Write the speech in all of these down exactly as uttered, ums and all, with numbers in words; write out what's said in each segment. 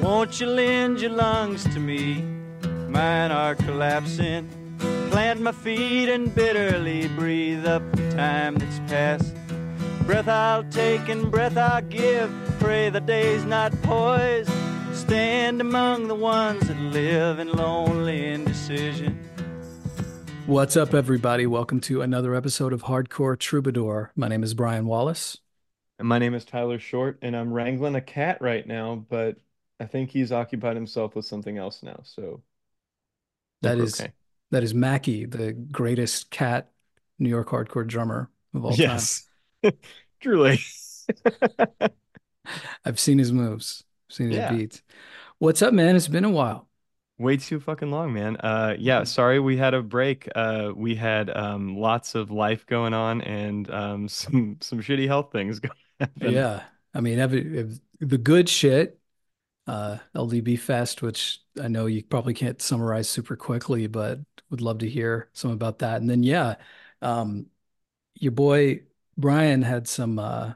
Won't you lend your lungs to me? Mine are collapsing. Plant my feet and bitterly breathe up the time that's passed. Breath I'll take and breath I'll give. Pray the day's not poised. Stand among the ones that live in lonely indecision. What's up, everybody? Welcome to another episode of Hardcore Troubadour. My name is Brian Wallace. And my name is Tyler Short, and I'm wrangling a cat right now, but I think he's occupied himself with something else now, so I think That we're is okay. that is Mackie, the greatest cat New York hardcore drummer of all time. Yes, truly. I've seen his moves, seen his Yeah, beats. What's up, man? It's been a while. way too fucking long, man. Uh, yeah, sorry we had a break. Uh, we had um lots of life going on and um some some shitty health things going to happen. Yeah, I mean, every, the good shit, uh, L D B Fest, which I know you probably can't summarize super quickly, but would love to hear some about that. And then, yeah, um, your boy Brian had some uh,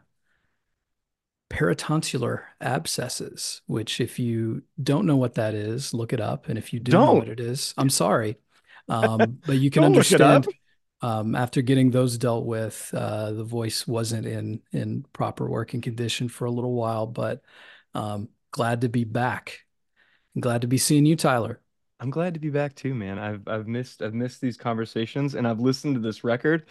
peritonsillar abscesses, which, if you don't know what that is, look it up. And if you do know what Don't it is, I'm sorry. Um, but you can don't look it up. understand um, after getting those dealt with, uh, the voice wasn't in in proper working condition for a little while, but um, glad to be back. Glad to be seeing you, Tyler. I'm glad to be back too, man. I've I've missed I've missed these conversations and I've listened to this record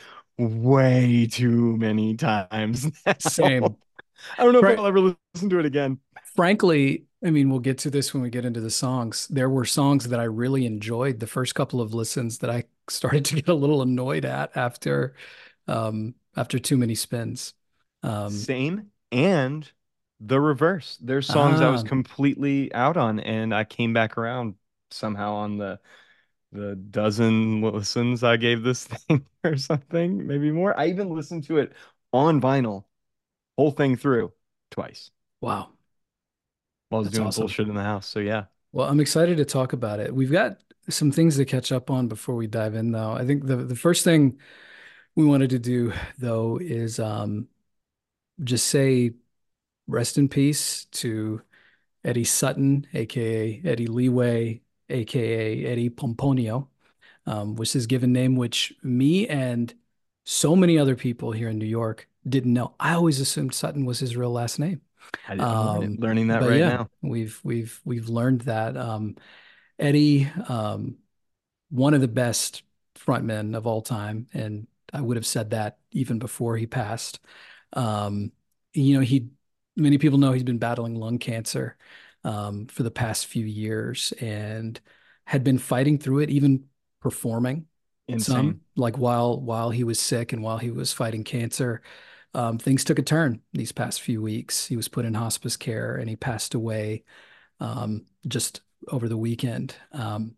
way too many times now. Same. I don't know if Fra- I'll ever listen to it again. Frankly, I mean, we'll get to this when we get into the songs. There were songs that I really enjoyed the first couple of listens that I started to get a little annoyed at after um after too many spins. Um Same and the reverse. There's songs I was ah completely out on and I came back around somehow on the the dozen listens I gave this thing or something, maybe more. I even listened to it on vinyl, whole thing through twice wow, while I was that's doing awesome. bullshit in the house. So yeah. Well, I'm excited to talk about it. We've got some things to catch up on before we dive in though. I think the the first thing we wanted to do though is um just say rest in peace to Eddie Sutton, aka Eddie Leeway, aka Eddie Pomponio, um, was his given name, which me and so many other people here in New York didn't know. I always assumed Sutton was his real last name. I, I'm learning Um, learning that but right yeah, now. we've we've we've learned that um, Eddie, um, one of the best frontmen of all time, and I would have said that even before he passed. Um, you know, he many people know he's been battling lung cancer um, for the past few years and had been fighting through it, even performing some Insane. like while while he was sick and while he was fighting cancer. Um, things took a turn these past few weeks. He was put in hospice care and he passed away um, just over the weekend. Um,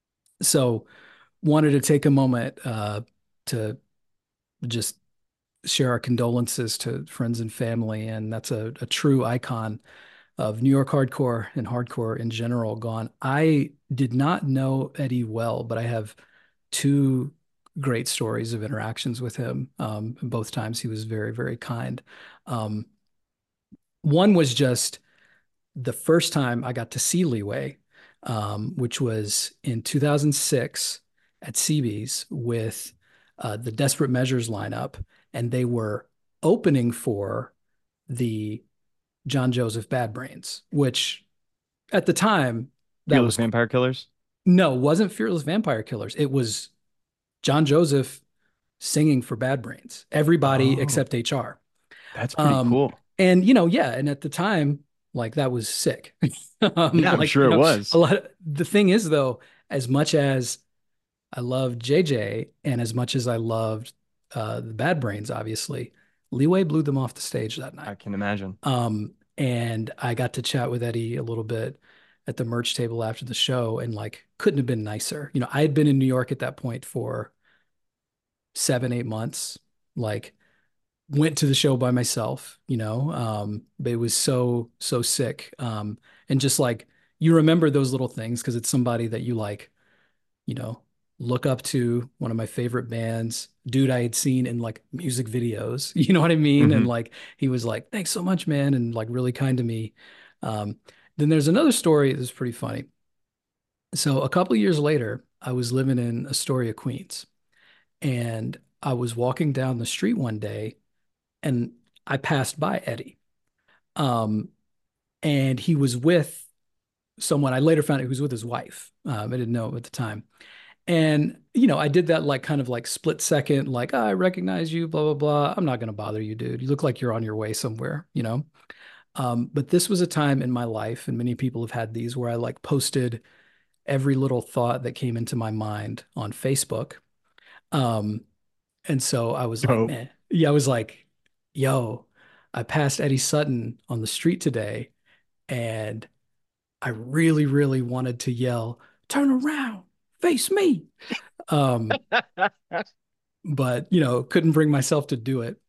so wanted to take a moment uh, to just share our condolences to friends and family. And that's a, a true icon of New York hardcore and hardcore in general gone. I did not know Eddie well, but I have two great stories of interactions with him. Um, and both times he was very, very kind. Um, one was just the first time I got to see Leeway, um, which was in two thousand six at C B's with uh, the Desperate Measures lineup, and they were opening for the John Joseph Bad Brains, which at the time that Fearless was Vampire Killers. no, wasn't Fearless Vampire Killers. It was John Joseph singing for Bad Brains, everybody Oh, except H R. that's pretty Um, cool. and you know, yeah, and at the time, like that was sick. um, Yeah, I'm like sure you it know, a was. lot of the thing is though, as much as I loved J J and as much as I loved uh the Bad Brains, obviously, Leeway blew them off the stage that night. I can imagine. Um, and I got to chat with Eddie a little bit at the merch table after the show and like couldn't have been nicer. You know, I had been in New York at that point for seven, eight months. Like went to the show by myself, you know, um, but it was so, so sick. Um, and just like you remember those little things because it's somebody that you like, you know, look up to, one of my favorite bands, dude I had seen in like music videos, you know what I mean? And Hmm. like he was like, thanks so much, man, and like really kind to me. Um, then there's another story that's pretty funny. So a couple of years later, I was living in Astoria, Queens, and I was walking down the street one day and I passed by Eddie. Um, and he was with someone. I later found out he was with his wife. Um, I didn't know at the time. And, you know, I did that like kind of like split second, like, oh, I recognize you, blah, blah, blah. I'm not going to bother you, dude. You look like you're on your way somewhere, you know? Um, but this was a time in my life, and many people have had these where I like posted every little thought that came into my mind on Facebook. Um, and so I was like, Dope. man, yeah, I was like, yo, I passed Eddie Sutton on the street today, and I really, really wanted to yell, turn around, face me. Um, but you know, couldn't bring myself to do it.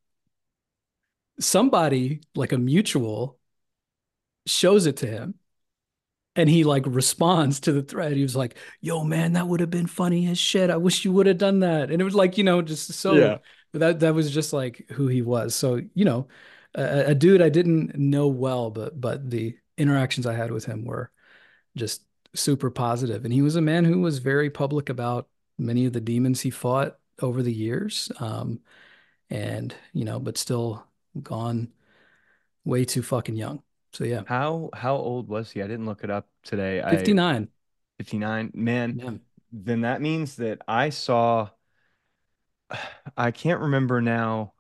Somebody, like a mutual, shows it to him, and he like responds to the thread. He was like, "Yo, man, that would have been funny as shit. I wish you would have done that." And it was like, you know, just so Yeah. that that was just like who he was. So, you know, a, a dude I didn't know well, but but the interactions I had with him were just super positive. And he was a man who was very public about many of the demons he fought over the years. Um, and, you know, but still gone way too fucking young. So yeah, How how old was he? I didn't look it up today. I fifty-nine. fifty-nine. Man, Yeah. then that means that I saw I can't remember now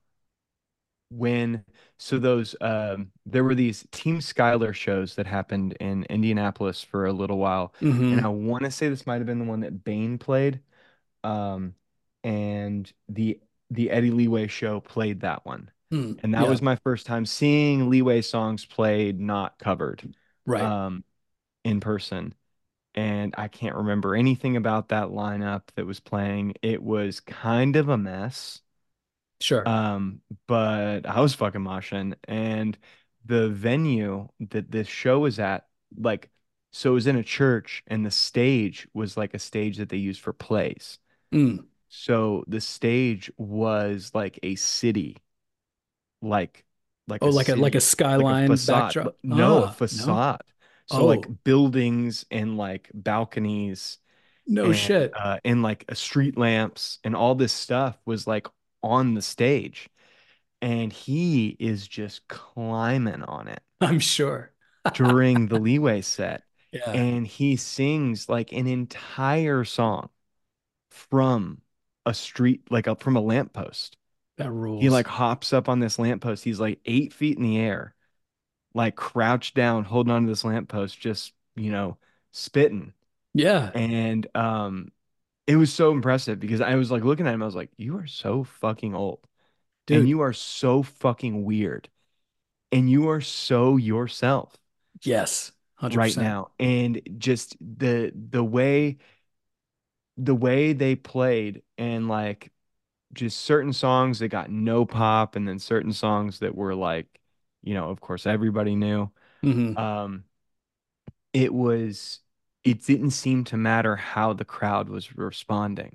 when so those um there were these Team Skylar shows that happened in Indianapolis for a little while. And I Hmm. want to say this might have been the one that Bane played. Um and the the Eddie Leeway show played that one. Mm. And that Yeah. was my first time seeing Leeway songs played, not covered, Right. um, in person. And I can't remember anything about that lineup that was playing. It was kind of a mess. Sure. Um, but I was fucking moshing. And the venue that this show was at, like, so it was in a church, and the stage was like a stage that they used for plays. Mm. So the stage was like a city, like like Oh, a like a like a city, like a skyline facade. backdrop. But no, a Ah, no. facade. So like Oh, buildings and like balconies no and shit. uh and like a street lamps and all this stuff was like on the stage. And he is just climbing on it I'm sure. during the Leeway set. Yeah, And he sings like an entire song from a street, like a, from a lamppost. that He rules. like hops up on this lamppost. He's like eight feet in the air, like crouched down, holding onto this lamppost, just, you know, spitting. Yeah, And um, it was so impressive because I was like looking at him, I was like, you are so fucking old and dude. you are so fucking weird and you are so yourself Yes, right one hundred percent. now. And just the the way the way they played and like just certain songs that got no pop and then certain songs that were like, you know, of course everybody knew. Hmm. Um, it was it didn't seem to matter how the crowd was responding.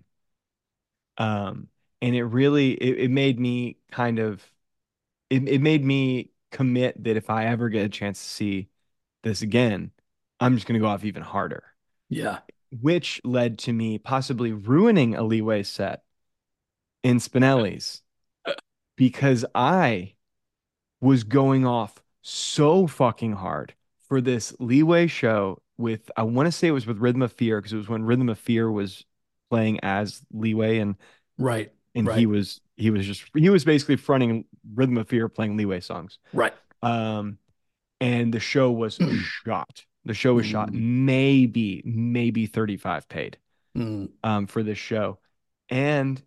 Um, and it really it, it made me kind of it, it made me commit that if I ever get a chance to see this again, I'm just gonna go off even harder, Yeah. which led to me possibly ruining a Leeway set in Spinelli's because I was going off so fucking hard for this Leeway show with I want to say it was with Rhythm of Fear because it was when Rhythm of Fear was playing as Leeway and Right. and he Right. was he was just he was basically fronting Rhythm of Fear playing Leeway songs. Right. Um and the show was shot. The show was shot. Mm. Maybe maybe thirty-five paid Mm. um for this show. And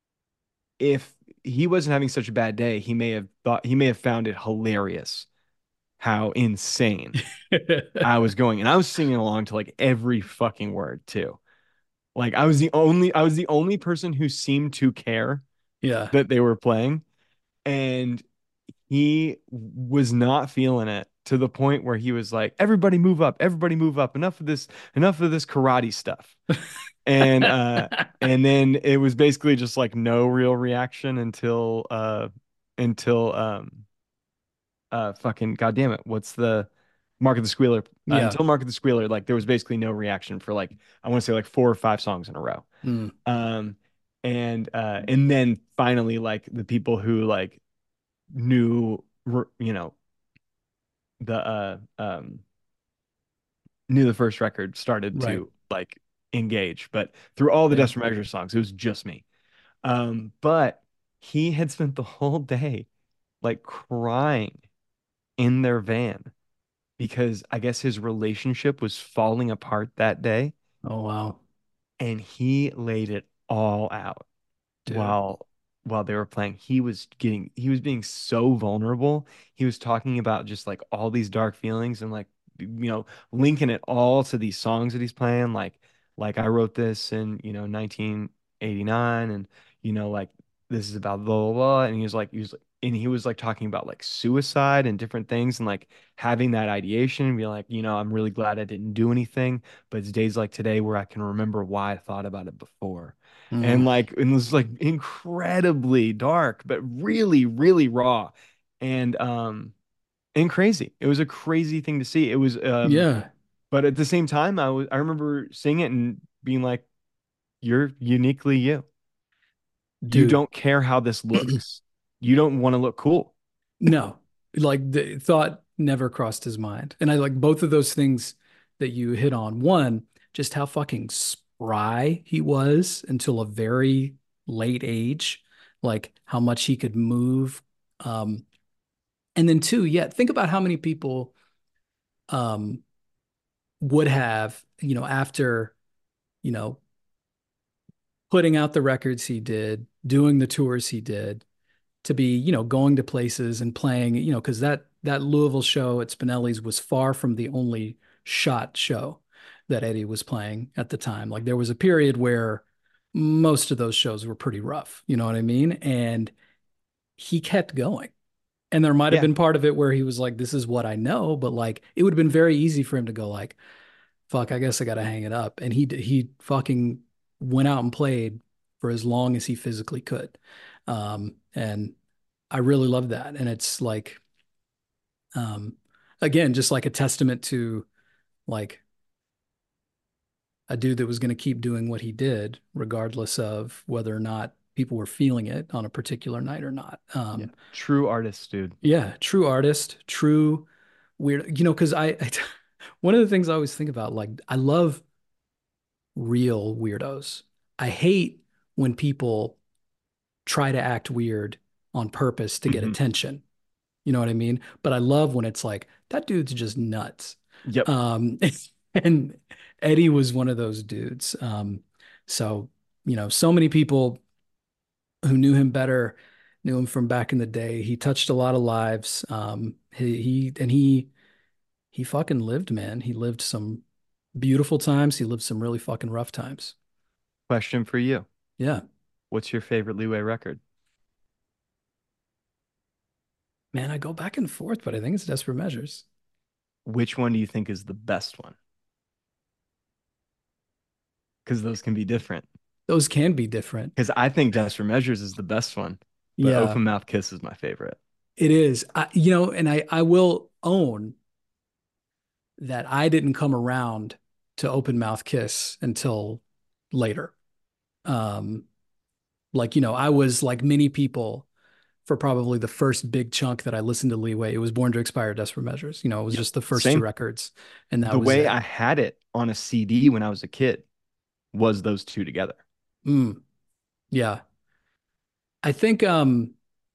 if he wasn't having such a bad day, he may have thought he may have found it hilarious how insane I was going. And I was singing along to like every fucking word too. Like I was the only I was the only person who seemed to care Yeah. that they were playing. And he was not feeling it to the point where he was like, everybody move up, everybody move up. Enough of this, enough of this karate stuff. And uh and then it was basically just like no real reaction until uh until um uh fucking goddamn it. What's the Mark of the Squealer. Uh, Yeah. until Mark of the Squealer, like there was basically no reaction for like I want to say like four or five songs in a row. Mm, Um, and uh, and then finally like the people who like knew you know the uh um knew the first record started right. to like engage. But through all the Yeah. Desperate Measures songs, it was just me. Um, but he had spent the whole day like crying in their van because I guess his relationship was falling apart that day, Oh wow, and he laid it all out dude. while while they were playing. He was getting he was being so vulnerable. He was talking about just like all these dark feelings and like you know linking it all to these songs that he's playing like like I wrote this in you know nineteen eighty-nine and you know like this is about blah blah blah and he was like he was and he was like talking about like suicide and different things and like having that ideation and be like you know I'm really glad I didn't do anything, but it's days like today where I can remember why I thought about it before. Mm, And like it was like incredibly dark but really really raw and um and crazy. It was a crazy thing to see. It was um yeah, but at the same time I was I remember seeing it and being like you're uniquely you. You dude. don't care how this looks. You don't want to look cool. No, like the thought never crossed his mind. And I like both of those things that you hit on. One, just how fucking spry he was until a very late age, like how much he could move. Um, and then two, yeah, think about how many people um would have, you know, after, you know, putting out the records he did, doing the tours he did, to be, you know, going to places and playing, you know, because that that Louisville show at Spinelli's was far from the only shot show that Eddie was playing at the time. Like there was a period where most of those shows were pretty rough, you know what I mean? And he kept going. And there might have Yeah. been part of it where he was like, this is what I know, but like it would have been very easy for him to go like, fuck, I guess I got to hang it up. And he he fucking went out and played for as long as he physically could. Um, and I really love that. And it's like, um, again, just like a testament to like a dude that was going to keep doing what he did, regardless of whether or not people were feeling it on a particular night or not. Yeah. Um, True artist, dude. yeah, true artist, true weird, you know, because I, I, one of the things I always think about, like, I love real weirdos. I hate when people try to act weird on purpose to get Hmm. attention. You know what I mean? But I love when it's like that dude's just nuts. Yep. Um, and Eddie was one of those dudes. Um, so, you know, so many people who knew him better knew him from back in the day. He touched a lot of lives. Um, he, he and he he fucking lived, man. He lived some beautiful times. He lived some really fucking rough times. Question for you. Yeah, What's your favorite Leeway record? man. I go back and forth, but I think it's Desperate Measures. Which one do you think is the best one? Because those can be different. Those can be different. Because I think Desperate Measures is the best one, but Yeah, Open Mouth Kiss is my favorite. it is. I, you know, and I I will own that I didn't come around to Open Mouth Kiss until later. Um, like, you know, I was like many people for probably the first big chunk that I listened to Leeway. It was Born to Expire, Desperate Measures. You know, it was Yep. just the first two Same. records, and that The was way it. I had it on a C D when I was a kid was those two together. Mm, yeah. I think, um,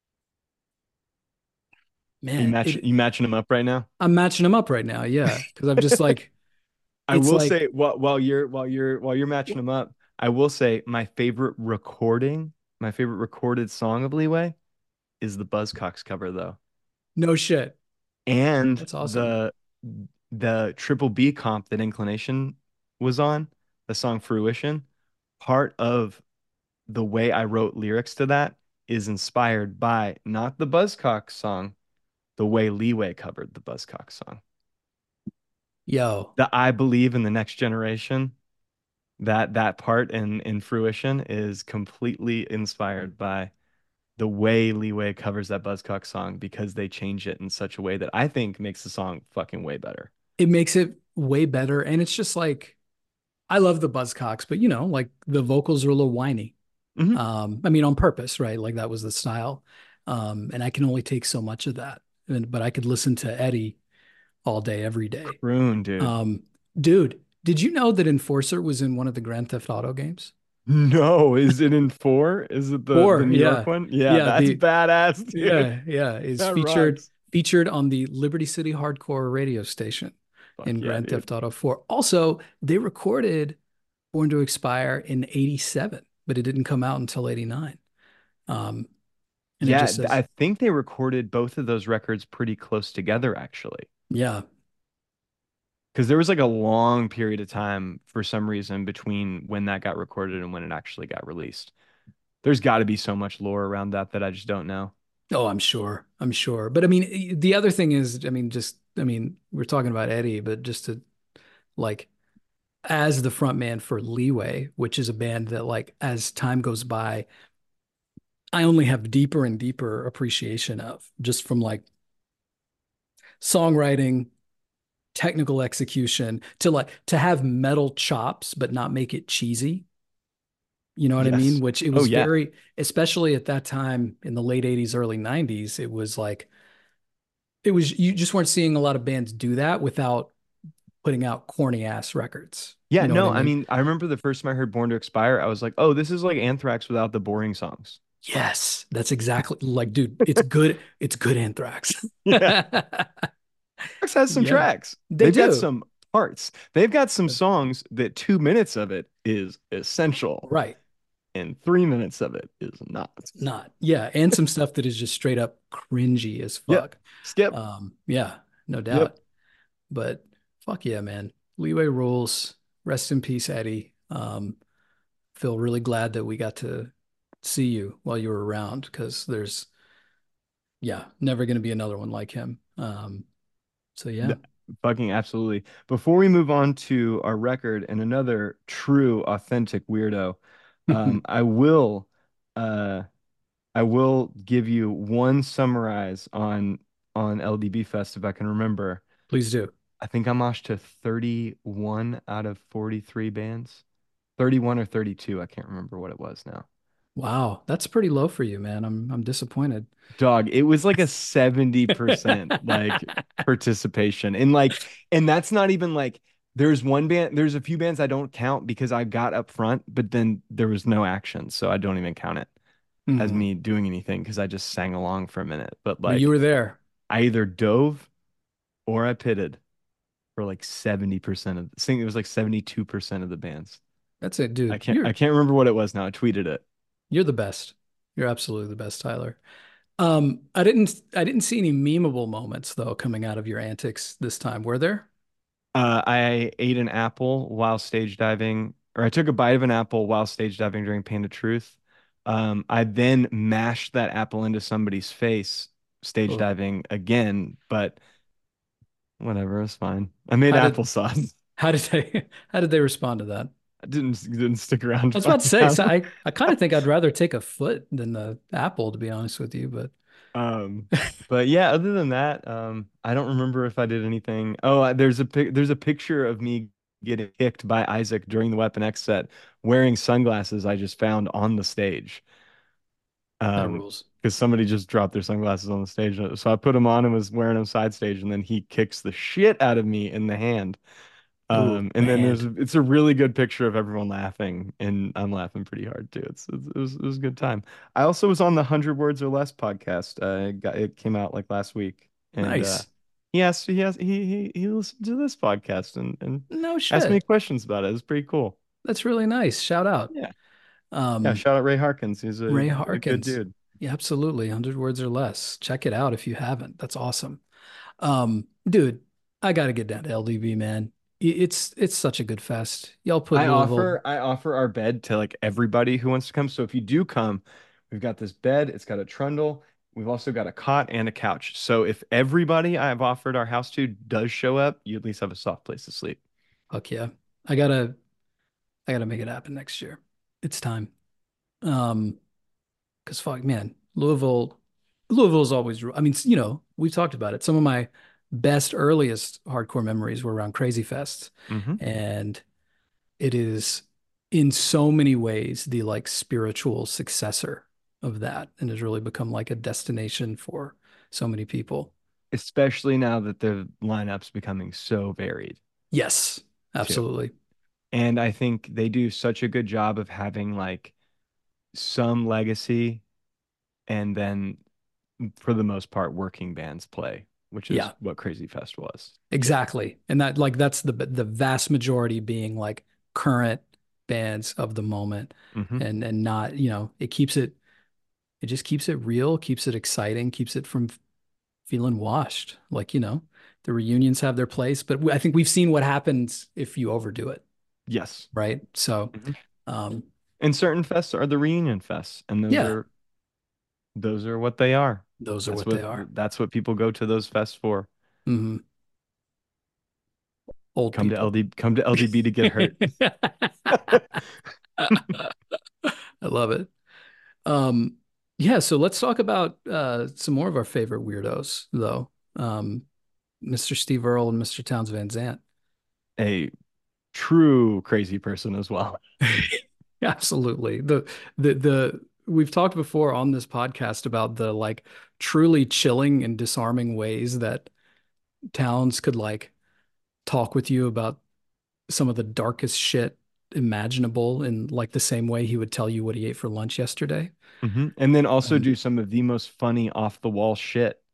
You man, match it, you matching them up right now? I'm matching them up right now. Yeah. Cause I'm just like, I it's will like, say while while you're while you're while you're matching them up, I will say my favorite recording, my favorite recorded song of Leeway is the Buzzcocks cover though. no shit. And That's awesome. the the Triple B comp that Inclination was on, the song Fruition, part of the way I wrote lyrics to that is inspired by not the Buzzcocks song, the way Leeway covered the Buzzcocks song. Yo, The I believe in the next generation, that that part in in Fruition is completely inspired by the way Leeway covers that Buzzcock song because they change it in such a way that I think makes the song fucking way better. It makes it way better. And it's just like, I love the Buzzcocks, but you know, like the vocals are a little whiny. Hmm. Um, I mean, on purpose, right? Like that was the style. Um, and I can only take so much of that. And, but I could listen to Eddie all day, every day. Croon, dude. Um, Dude, did you know that Enforcer was in one of the Grand Theft Auto games? No, is it in four? Is it the the Or New York yeah, one? Yeah, yeah, that's the badass, dude. yeah, yeah, is That featured rocks. featured on the Liberty City Hardcore radio station Fuck in yeah, Grand dude. Theft Auto four. Also, they recorded Born to Expire in eighty-seven, but it didn't come out until eighty-nine. Um, and it Yeah, just th- says, I think they recorded both of those records pretty close together, actually. yeah. Because there was like a long period of time for some reason between when that got recorded and when it actually got released. There's got to be so much lore around that that I just don't know. Oh, I'm sure. I'm sure. But I mean, the other thing is, I mean, just, I mean, we're talking about Eddie, but just to like, as the front man for Leeway, which is a band that, like, as time goes by, I only have deeper and deeper appreciation of just from like songwriting, technical execution to like to have metal chops, but not make it cheesy. You know what I mean? Yes. Which it Oh was yeah. very, especially at that time in the late eighties, early nineties, it was like, it was, you just weren't seeing a lot of bands do that without putting out corny ass records. Yeah, You know what I no, I mean? mean, I remember the first time I heard Born to Expire, I was like, oh, this is like Anthrax without the boring songs. Yes, that's exactly like, dude, it's good. It's good Anthrax. Yeah. Anthrax has some Yeah, tracks. they They've got do. some parts. They've got some songs that two minutes of it is essential Right. and three minutes of it is not. Not. Yeah. And some stuff that is just straight up cringy as Yep. fuck. Skip. Um, yeah, no Yep. doubt. But fuck yeah, man. Leeway rules. Rest in peace, Eddie. Um, feel really glad that we got to see you while you were around because there's, yeah, never going to be another one like him. Um, so yeah, Th- Fucking absolutely. Before we move on to our record and another true, authentic weirdo, um, I will, uh, I will give you one summarize on on L D B Fest if I can remember. please do. I think I'm moshed to thirty-one out of forty-three bands. thirty-one or thirty-two, I can't remember what it was now. Wow, that's pretty low for you, man. I'm I'm disappointed. Dog, it was like a seventy percent like participation. And like, and that's not even like there's one band, there's a few bands I don't count because I got up front, but then there was no action. So I don't even count it as Mhm. me doing anything because I just sang along for a minute. But But you like were there. I either dove or I pitted for like seventy percent of I think it was like seventy-two percent of the bands. That's it, I dude. can't I You're can't remember what it was now. I tweeted it. you're the best. You're absolutely the best, Tyler. Um, I didn't I didn't see any memeable moments though coming out of your antics this time. Were there? Uh, I ate an apple while stage diving, or I took a bite of an apple while stage diving during Pain of Truth. Um, I then mashed that apple into somebody's face stage Oh, diving again, but whatever, it's fine. I made how did applesauce. how did they how did they respond to that? I didn't didn't stick around I to was about to find say, so out. I, I kind of think I'd rather take a foot than the apple, to be honest with you, but Um, but yeah, other than that, um, I don't remember if I did anything. Oh, I- there's a pic there's a picture of me getting kicked by Isaac during the Weapon X set wearing sunglasses I just found on the stage. that Um, rules. because somebody just dropped their sunglasses on the stage. So I put them on and was wearing them side stage, and then he kicks the shit out of me in the hand. Oh Um, and then there's man. it's a really good picture of everyone laughing, and I'm laughing pretty hard too. It's, it's it was it was a good time. I also was on the Hundred Words or Less podcast. Uh, it got it came out like last week, and uh, Nice. he asked he has he he he listened to this podcast and and No asked me shit. questions about it. It was pretty cool. That's really nice. Shout out. Yeah, yeah. Um, Shout out Ray Harkins. He's a Ray he's a good Harkins. dude. Yeah, absolutely. one hundred words or less. Check it out if you haven't. That's awesome. Um, dude, I gotta get down to L D V, man. I- It's it's such a good fest. Y'all put I Louisville. offer I offer our bed to like everybody who wants to come. So if you do come, we've got this bed, it's got a trundle. We've also got a cot and a couch. So if everybody I've offered our house to does show up, you at least have a soft place to sleep. Fuck yeah. I gotta I gotta make it happen next year. It's time. Um, because fuck, man, Louisville, Louisville is always, I mean, you know, we've talked about it. Some of my best, earliest hardcore memories were around Crazy Fest. Hmm. And it is in so many ways the like spiritual successor of that and has really become like a destination for so many people. Especially now that the lineup's becoming so varied Yes, too. absolutely. And I think they do such a good job of having like some legacy and then for the most part working bands play, which is Yeah, what Crazy Fest was too. exactly. And that like that's the the vast majority being like current bands of the moment Hmm. and and not, you know, it keeps it it just keeps it real, keeps it exciting, keeps it from feeling washed. Like, you know, the reunions have their place, but I think we've seen what happens if you overdo it, Yes. right? So, Hmm. um, And certain fests are the reunion fests, and those yeah, are those are what they are. those are That's what what they are. that's what people go to those fests for. Hmm. Old Come to people. L D come to L D B to get hurt. I love it. Um, yeah, so let's talk about uh, some more of our favorite weirdos, though. Um, mister Steve Earle and mister Townes Van Zandt. A true crazy person as well. Absolutely. The the the we've talked before on this podcast about the like truly chilling and disarming ways that Townes could like talk with you about some of the darkest shit imaginable in like the same way he would tell you what he ate for lunch yesterday. Hmm. And then also Um, do some of the most funny off the wall shit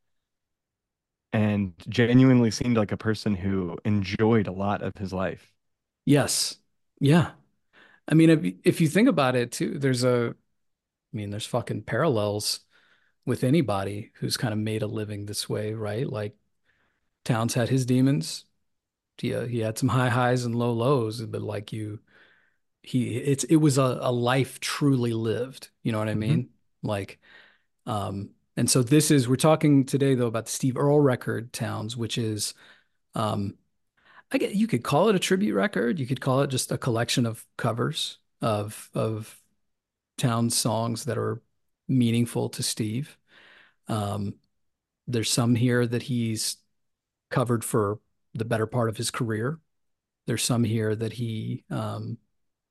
and genuinely seemed like a person who enjoyed a lot of his life. yes. Yeah. I mean, if if you think about it too, there's a I mean, there's fucking parallels with anybody who's kind of made a living this way, right? Like Townes had his demons. He, uh, he had some high highs and low lows, but like you, he, it's, it was a, a life truly lived. You know what I Hmm. mean? Like, um, and so this is, we're talking today though about the Steve Earle record Townes, which is, um, I get, you could call it a tribute record. You could call it just a collection of covers of, of Townes songs that are meaningful to Steve. Um, there's some here that he's covered for the better part of his career. There's some here that he um,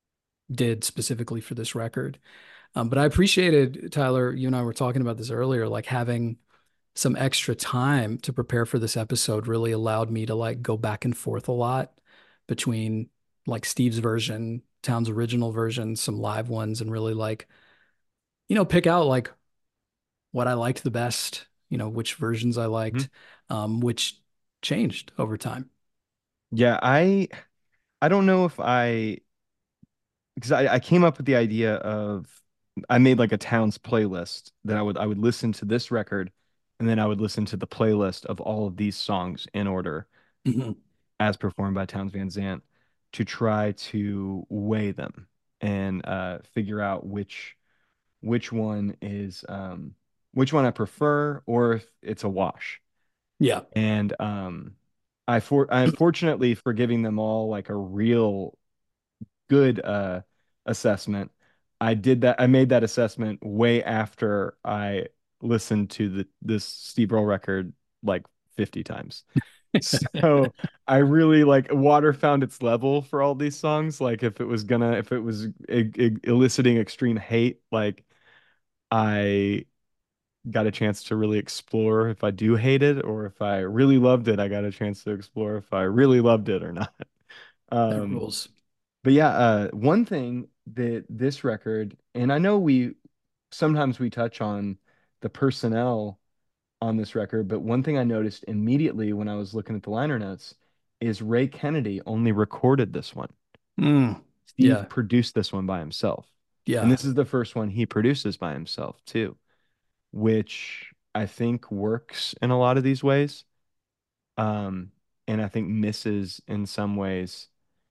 did specifically for this record. Um, but I appreciated, Tyler, you and I were talking about this earlier, like having some extra time to prepare for this episode really allowed me to like go back and forth a lot between like Steve's version, Townes' original version, some live ones, and really like, you know, pick out like what I liked the best, you know, which versions I Hmm. liked, um, which changed over time. Yeah, I I don't know if I because I, I came up with the idea of I made like a Towns playlist that I would I would listen to this record and then I would listen to the playlist of all of these songs in order Mhm. as performed by Towns Van Zandt to try to weigh them and uh, figure out which which one is um, which one I prefer or if it's a wash. Yeah. And um, I for I'm fortunately for giving them all like a real good uh assessment. I did that. I made that assessment way after I listened to the this Steve Earle record like fifty times. So I really like water found its level for all these songs. Like if it was gonna, if it was e e- eliciting extreme hate, like I got a chance to really explore if I do hate it or if I really loved it, I got a chance to explore if I really loved it or not. That Um, rules. but yeah, uh, one thing that this record, and I know we sometimes we touch on the personnel on this record, but one thing I noticed immediately when I was looking at the liner notes is Ray Kennedy only recorded this one. Mm. Steve Yeah. produced this one by himself. And Yeah. this is the first one he produces by himself too, which I think works in a lot of these ways. Um, and I think misses in some ways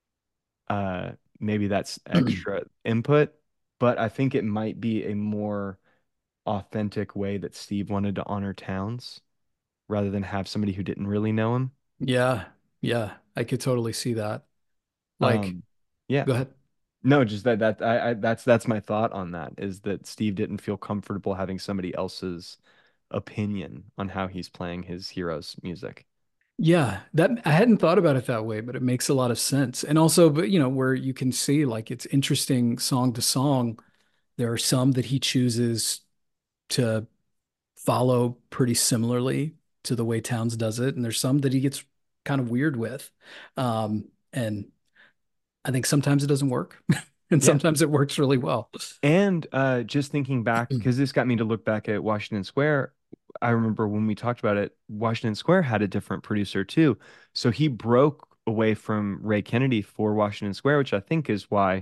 uh maybe that's extra input, but I think it might be a more authentic way that Steve wanted to honor Towns rather than have somebody who didn't really know him. Yeah. Yeah. I could totally see that. Like, Um, yeah. go ahead. No, just that that I, I that's that's my thought on that is that Steve didn't feel comfortable having somebody else's opinion on how he's playing his hero's music. Yeah, that I hadn't thought about it that way, but it makes a lot of sense. And also, but you know, where you can see like it's interesting song to song. There are some that he chooses to follow pretty similarly to the way Towns does it, and there's some that he gets kind of weird with. Um, and I think sometimes it doesn't work, and Yeah. sometimes it works really well. And uh, just thinking back, because this got me to look back at Washington Square. I remember when we talked about it, Washington Square had a different producer too. So he broke away from Ray Kennedy for Washington Square, which I think is why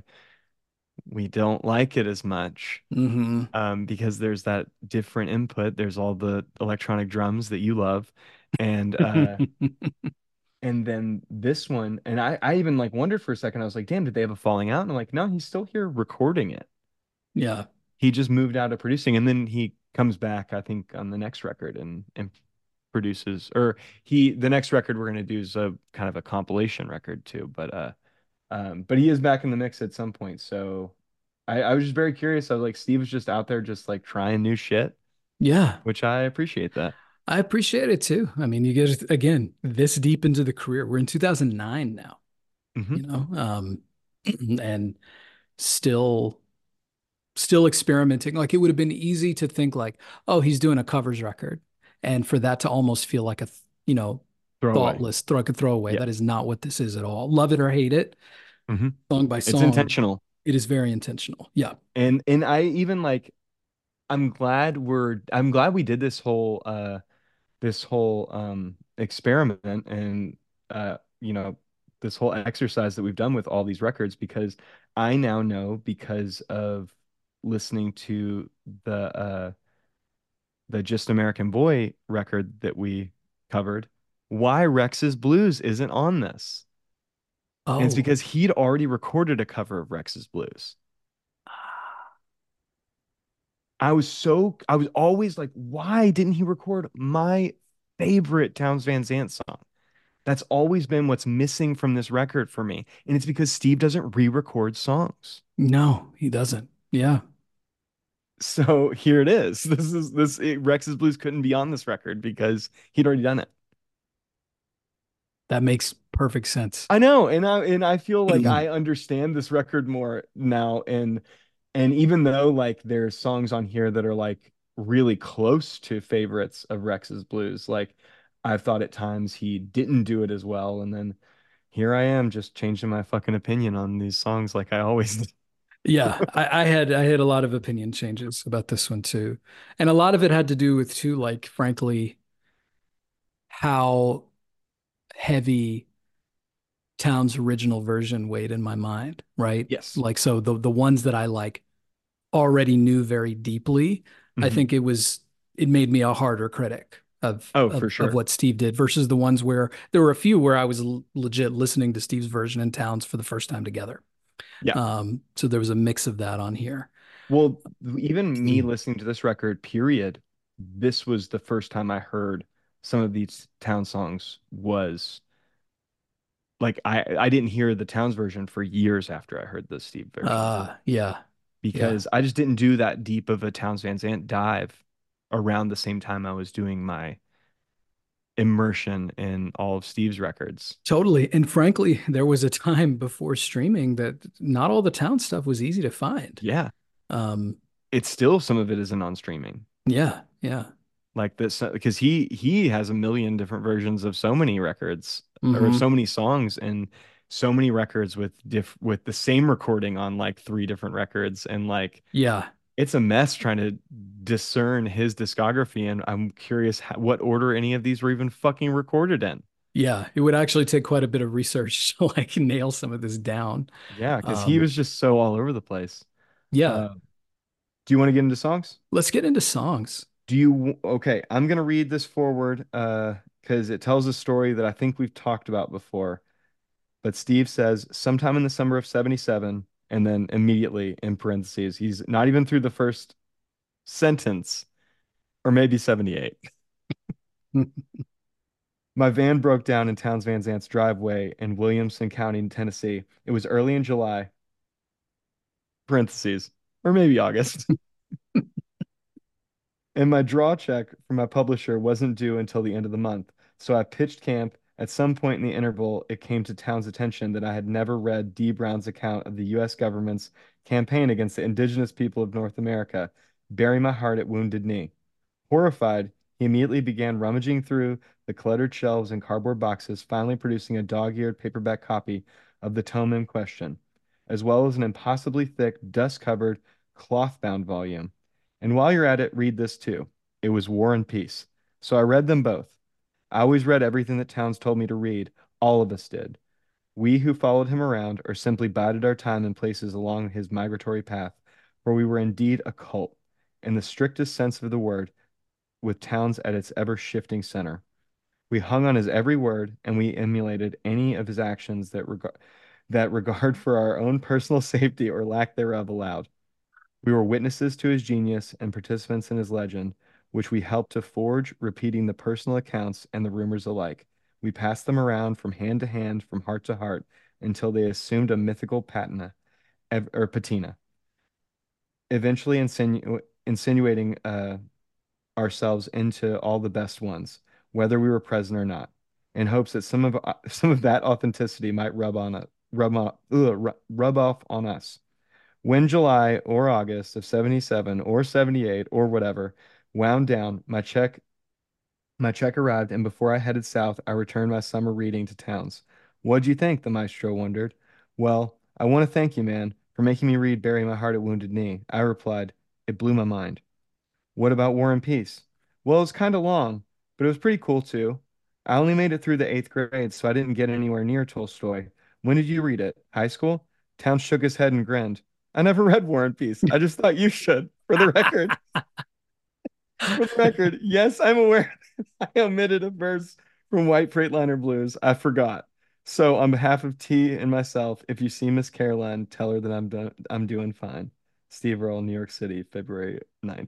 we don't like it as much. Hmm. Um, because there's that different input. There's all the electronic drums that you love. And uh and then this one, and I, I even like wondered for a second, I was like, damn, did they have a falling out? And I'm like, no, he's still here recording it. Yeah. He just moved out of producing and then he comes back, I think, on the next record and and produces or he the next record we're gonna do is a kind of a compilation record too. But uh um but he is back in the mix at some point. So I, I was just very curious. I was like, Steve was just out there just like trying new shit, Yeah. which I appreciate that. I appreciate it too. I mean, you get again this deep into the career. We're in two thousand nine now, Hmm. you know, um, and still still experimenting. Like it would have been easy to think like, oh, he's doing a covers record, and for that to almost feel like a you know Throw away. thoughtless throw like a throwaway. Yeah. That is not what this is at all. Love it or hate it, Hmm. song by It's song, intentional. it is very intentional. Yeah. And and I even like I'm glad we're I'm glad we did this whole uh this whole um experiment and uh you know this whole exercise that we've done with all these records because I now know because of listening to the uh the Just American Boy record that we covered why Rex's Blues isn't on this. And it's Oh, because he'd already recorded a cover of Rex's Blues. I was so I was always like, why didn't he record my favorite Towns Van Zandt song? That's always been what's missing from this record for me. And it's because Steve doesn't re-record songs. no, he doesn't. Yeah. So here it is. This is this it, Rex's Blues couldn't be on this record because he'd already done it. That makes perfect sense. I know, and I and I feel like I understand this record more now. And and even though like there's songs on here that are like really close to favorites of Rex's Blues, like I've thought at times he didn't do it as well. And then here I am just changing my fucking opinion on these songs like I always do. Yeah, I, I had I had a lot of opinion changes about this one too. And a lot of it had to do with too, like, frankly, how heavy Town's original version weighed in my mind, right? Yes. Like so the the ones that I like already knew very deeply, I Hmm. think it was it made me a harder critic of Oh, of for of sure. what Steve did versus the ones where there were a few where I was l- legit listening to Steve's version and Towns for the first time together. Yeah. Um, so there was a mix of that on here. Well, even me listening to this record, period, this was the first time I heard some of these Town songs was like I I didn't hear the Towns version for years after I heard the Steve version Uh, yeah, yeah, because I just didn't do that deep of a Towns Van Zandt dive around the same time I was doing my immersion in all of Steve's records. totally. And frankly, there was a time before streaming that not all the Town stuff was easy to find. Yeah, Um, it's still some of it isn't on streaming. yeah, yeah. Like this because he he has a million different versions of so many records or Hmm. so many songs and so many records with diff with the same recording on like three different records and like Yeah, it's a mess trying to discern his discography and I'm curious how, what order any of these were even fucking recorded in. yeah. It would actually take quite a bit of research to like nail some of this down. Yeah, because he Um, was just so all over the place. yeah. Uh, do you want to get into songs? Let's get into songs. Do you okay, I'm gonna read this forward uh because it tells a story that I think we've talked about before. But Steve says sometime in the summer of seventy-seven, and then immediately in parentheses, he's not even through the first sentence, or maybe seventy-eight. My van broke down in Towns Van Zant's driveway in Williamson County, Tennessee. It was early in July. parentheses, or maybe August. And my draw check from my publisher wasn't due until the end of the month. So I pitched camp. At some point in the interval, it came to town's attention that I had never read D. Brown's account of the U S government's campaign against the indigenous people of North America. Bury my heart at Wounded Knee. Horrified, he immediately began rummaging through the cluttered shelves and cardboard boxes, finally producing a dog-eared paperback copy of the tome in question, as well as an impossibly thick, dust-covered, cloth-bound volume. And while you're at it, read this too. It was War and Peace. So I read them both. I always read everything that Towns told me to read. All of us did. We who followed him around or simply bided our time in places along his migratory path, for we were indeed a cult, in the strictest sense of the word, with Towns at its ever-shifting center. We hung on his every word, and we emulated any of his actions that regard that regard for our own personal safety or lack thereof allowed. We were witnesses to his genius and participants in his legend, which we helped to forge, repeating the personal accounts and the rumors alike. We passed them around from hand to hand, from heart to heart, until they assumed a mythical patina, ev- or patina, eventually insinu insinuating uh, ourselves into all the best ones, whether we were present or not, in hopes that some of uh, some of that authenticity might rub on it, rub on, ugh, ru- rub off on us. When July or August of seventy-seven or seventy-eight or whatever wound down, my check my check arrived, and before I headed south, I returned my summer reading to Towns. What'd you think? The maestro wondered. Well, I want to thank you, man, for making me read Bury My Heart at Wounded Knee. I replied, it blew my mind. What about War and Peace? Well, it's kind of long, but it was pretty cool too. I only made it through the eighth grade, so I didn't get anywhere near Tolstoy. When did you read it? High school? Towns shook his head and grinned. I never read War and Peace. I just thought you should. For the record, for the record, yes, I'm aware I omitted a verse from White Freightliner Blues. I forgot. So, on behalf of T and myself, if you see Miss Caroline, tell her that I'm do I'm doing fine. Steve Earle, New York City, February ninth.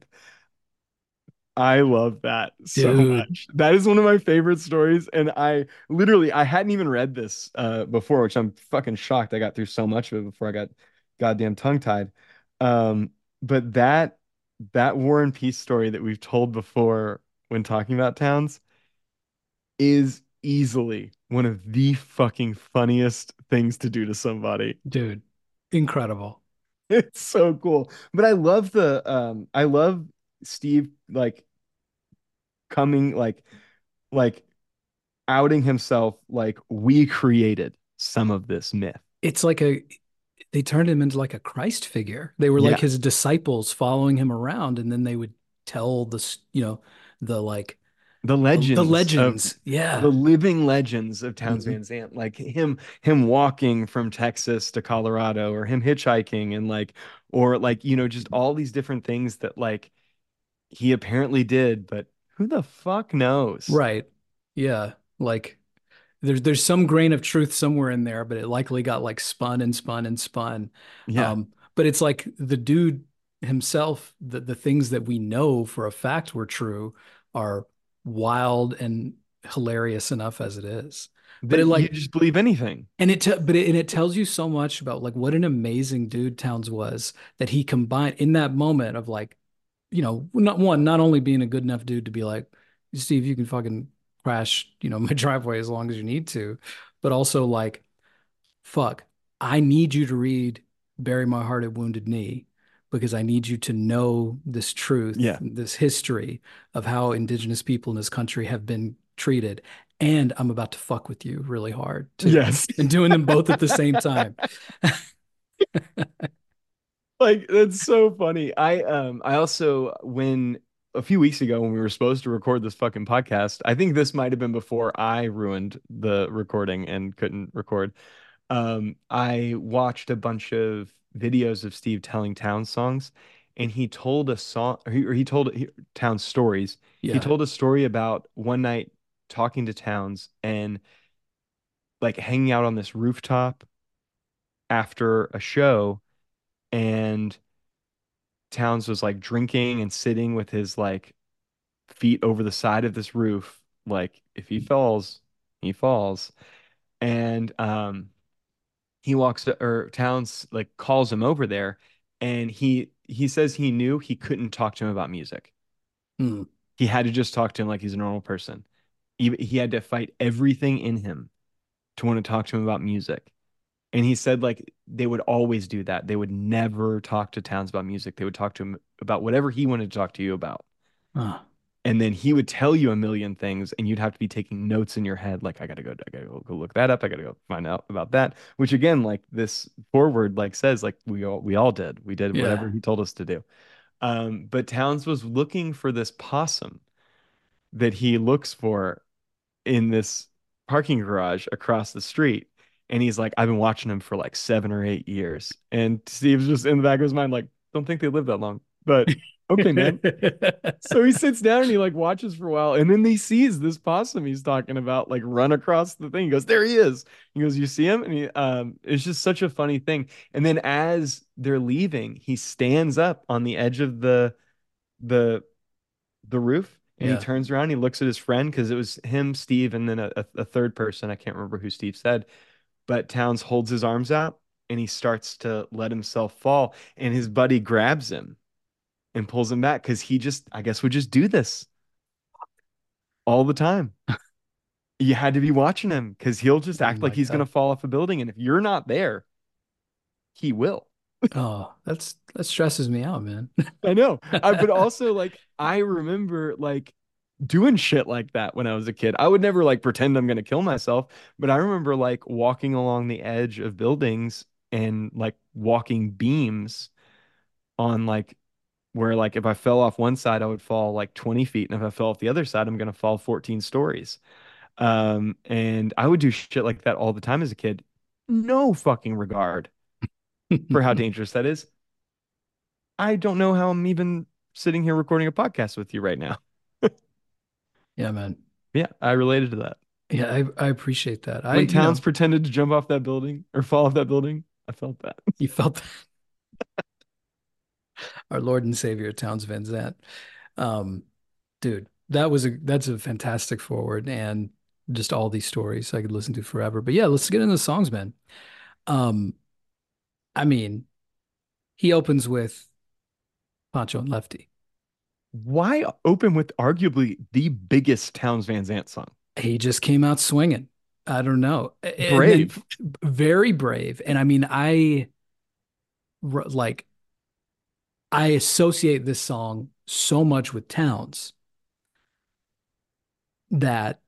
I love that so Dude, much. That is one of my favorite stories. And I literally, I hadn't even read this uh, before, which I'm fucking shocked. I got through so much of it before I got goddamn tongue-tied. Um, but that that War and Peace story that we've told before when talking about towns is easily one of the fucking funniest things to do to somebody. dude, incredible. It's so cool. But I love the um I love Steve like coming like like outing himself like we created some of this myth. It's like a, they turned him into like a Christ figure. They were like Yeah. his disciples following him around, and then they would tell the, s- you know, the like The the, the legends of legends. Yeah. the living legends of Towns Mhm. Van Zandt, like him him walking from Texas to Colorado or him hitchhiking and like or like you know just all these different things that like he apparently did, but who the fuck knows? Right. Yeah. Like there's there's some grain of truth somewhere in there, but it likely got like spun and spun and spun. Yeah. Um, but it's like the dude himself, the the things that we know for a fact were true are wild and hilarious enough as it is. But That it you like just believe anything. and it te- but it, and it tells you so much about like what an amazing dude Towns was, that he combined in that moment of like, you know, not one, not only being a good enough dude to be like, Steve, you can fucking crash, you know, my driveway as long as you need to, but also like, fuck, I need you to read Bury My Heart at Wounded Knee because I need you to know this truth, Yeah. this history of how indigenous people in this country have been treated. And I'm about to fuck with you really hard too. Yes. And doing them both at the same time. Like that's so funny. I um I also when a few weeks ago when we were supposed to record this fucking podcast, I think this might have been before I ruined the recording and couldn't record. Um, I watched a bunch of videos of Steve telling Town songs, and he told a song, or he, or he told he, Town stories. He Yeah. told a story about one night talking to Towns and like hanging out on this rooftop after a show, and Towns was like drinking and sitting with his like feet over the side of this roof, like if he falls, he falls, and um. he walks to, or Towns like calls him over there And he he says he knew he couldn't talk to him about music. Hmm. He had to just talk to him like he's a normal person. He, he had to fight everything in him to want to talk to him about music. And he said like they would always do that. They would never talk to Towns about music. They would talk to him about whatever he wanted to talk to you about. Ah, And then he would tell you a million things and you'd have to be taking notes in your head like I gotta go I gotta go, go look that up. I gotta go find out about that. Which again, like this forward like says like we all we all did. We did whatever yeah. he told us to do. Um, but Towns was looking for this possum that he looks for in this parking garage across the street. And he's like, I've been watching him for like seven or eight years. And Steve's just in the back of his mind, like, don't think they live that long. But okay, man. So he sits down and he like watches for a while. And then he sees this possum he's talking about like run across the thing. He goes, there he is. He goes, you see him? And he um it's just such a funny thing. And then as they're leaving, he stands up on the edge of the the the roof and he Yeah. turns around, he looks at his friend because it was him, Steve, and then a, a, a third person. I can't remember who Steve said, but Towns holds his arms out and he starts to let himself fall. And his buddy grabs him and pulls him back because he just, I guess, would just do this all the time. You had to be watching him because he'll just Oh act like my he's going God. to fall off a building. And if you're not there, he will. Oh, that's that stresses me out, man. I know. I, but also, like, I remember, like, doing shit like that when I was a kid. I would never like pretend I'm gonna kill myself, but I remember like walking along the edge of buildings and like walking beams on like where like if I fell off one side, I would fall like twenty feet, and if I fell off the other side, I'm gonna fall fourteen stories. Um, and I would do shit like that all the time as a kid. No fucking regard for how dangerous that is. I don't know how I'm even sitting here recording a podcast with you right now. Yeah, man. Yeah, I related to that. Yeah, I, I appreciate that. I, When you Towns know, pretended to jump off that building or fall off that building, I felt that. you felt our Lord and Savior Towns Van Zandt. Um, dude, that was a that's a fantastic forward and just all these stories I could listen to forever. But yeah, let's get into the songs, man. Um, I mean, he opens with Pancho and Lefty. Why open with arguably the biggest Towns Van Zandt song? He just came out swinging. I don't know. And then Brave. very brave. And I mean, I like I associate this song so much with Towns that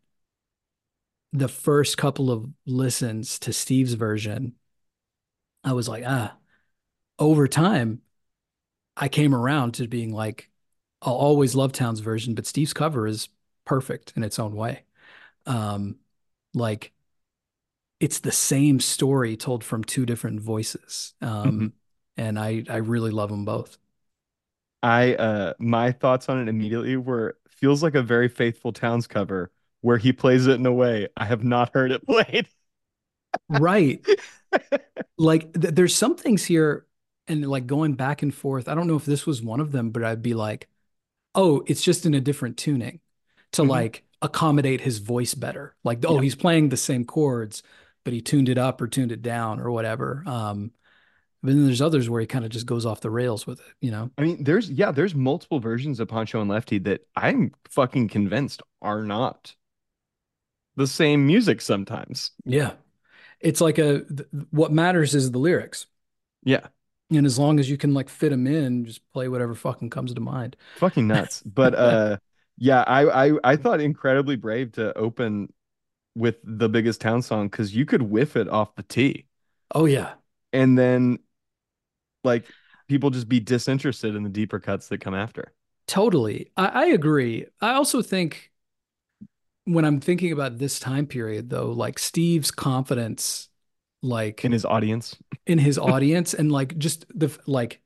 the first couple of listens to Steve's version, I was like, ah, over time, I came around to being like, I'll always love Towns' version, but Steve's cover is perfect in its own way. Um, like it's the same story told from two different voices. Mhm. Um, and I I really love them both. I uh my thoughts on it immediately were feels like a very faithful Towns cover where he plays it in a way I have not heard it played. Right. Like th there's some things here and like going back and forth. I don't know if this was one of them, but I'd be like, oh, it's just in a different tuning to Mhm. like accommodate his voice better. Like, oh, Yeah. he's playing the same chords, but he tuned it up or tuned it down or whatever. Um, but then there's others where he kind of just goes off the rails with it, you know? I mean, there's yeah, there's multiple versions of Pancho and Lefty that I'm fucking convinced are not the same music sometimes. Yeah. It's like a, th what matters is the lyrics. Yeah. And as long as you can like fit them in, just play whatever fucking comes to mind. Fucking nuts. But uh yeah, I I I thought incredibly brave to open with the biggest town song because you could whiff it off the tee Oh yeah, and then like people just be disinterested in the deeper cuts that come after totally. I, I agree. I also think when I'm thinking about this time period, though, like Steve's confidence, in like his audience. in his audience, and like just the like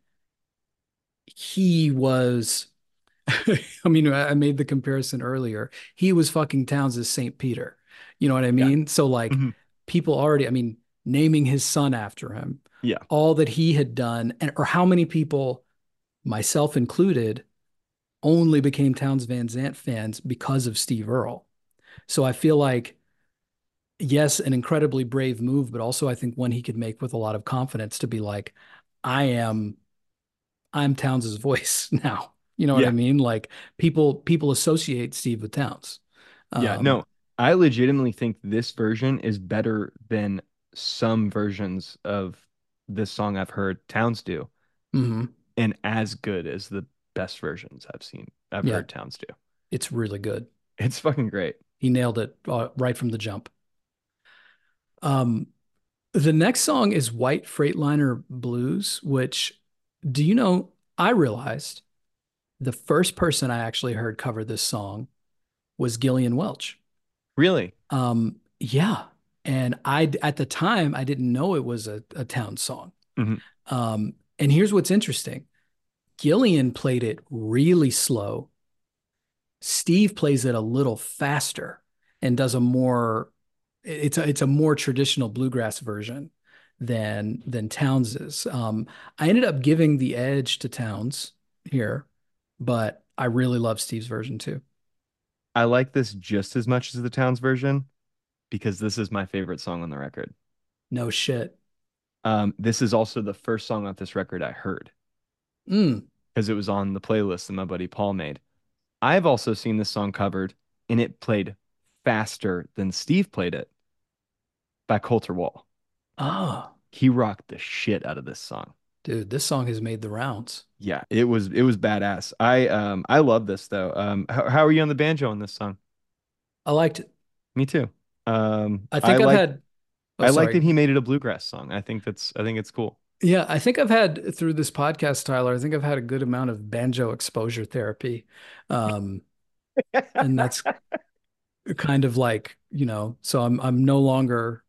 he was. I mean, I made the comparison earlier. He was fucking Towns' Saint Peter. You know what I Yeah. mean? So like Mhm. people already, I mean, naming his son after him, Yeah. all that he had done, and or how many people, myself included, only became Towns Van Zandt fans because of Steve Earle. So I feel like, yes, an incredibly brave move, but also I think one he could make with a lot of confidence to be like, I am I'm Towns's voice now. You know what I Yeah. mean? Like people people associate Steve with Towns. Yeah, Um, no, I legitimately think this version is better than some versions of this song I've heard Towns do, mhm. and as good as the best versions I've seen, I've Yeah, heard Towns do. it's really good. It's fucking great. He nailed it uh, right from the jump. Um, the next song is White Freightliner Blues, which do you know? I realized the first person I actually heard cover this song was Gillian Welch. Really? Um, yeah. And I, at the time, I didn't know it was a, a town song. Hmm. Um, and here's what's interesting. Gillian played it really slow. Steve plays it a little faster and does a more, it's a, it's a more traditional bluegrass version than, than Towns's. Um, I ended up giving the edge to Towns here, but I really love Steve's version too. I like this just as much as the Towns version because this is my favorite song on the record. No shit. Um, this is also the first song off this record I heard Mm. because it was on the playlist that my buddy Paul made. I've also seen this song covered, and it played faster than Steve played it by Coulter Wall. Ah, He rocked the shit out of this song. dude, this song has made the rounds. Yeah, it was it was badass. I um I love this though. Um, how, how are you on the banjo on this song? I liked it. Me too. Um, I I think I've like had, oh, I like that sorry. he made it a bluegrass song. I think that's I think it's cool. Yeah, I think I've had through this podcast, Tyler, I think I've had a good amount of banjo exposure therapy. Um, and that's kind of like, you know, so I'm I'm no longer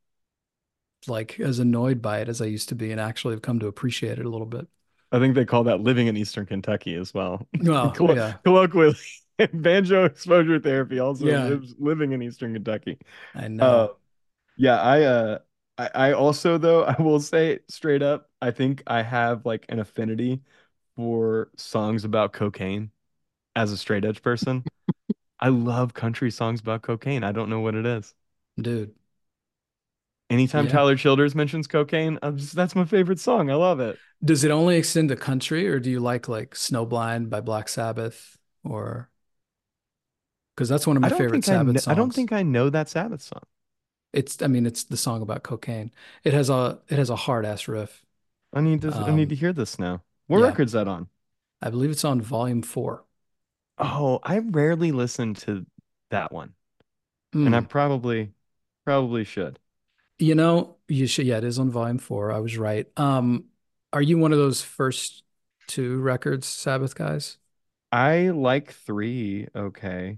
like as annoyed by it as I used to be and actually have come to appreciate it a little bit. I think they call that living in Eastern Kentucky as well. Well, Collo- yeah. Colloquially, banjo exposure therapy also Yeah, lives living in Eastern Kentucky. I Uh, know. yeah, I uh I, I also though I will say straight up, I think I have like an affinity for songs about cocaine as a straight edge person. I love country songs about cocaine. I don't know what it is. Dude. Anytime Yeah. Tyler Childers mentions cocaine, I'm just that's my favorite song. I love it. Does it only extend to country or do you like like Snowblind by Black Sabbath or because that's one of I my don't favorite think I Sabbath kn I don't songs. think I know that Sabbath song. It's, I mean, it's the song about cocaine. It has a it has a hard ass riff. I need to I need to Um, hear this now. What yeah, record's that on? I believe it's on volume four. Oh, I rarely listen to that one, and I Mm. probably probably should. You know, you should, yeah, it is on volume four. I was right. Um, are you one of those first two records, Sabbath guys? I like three. Okay.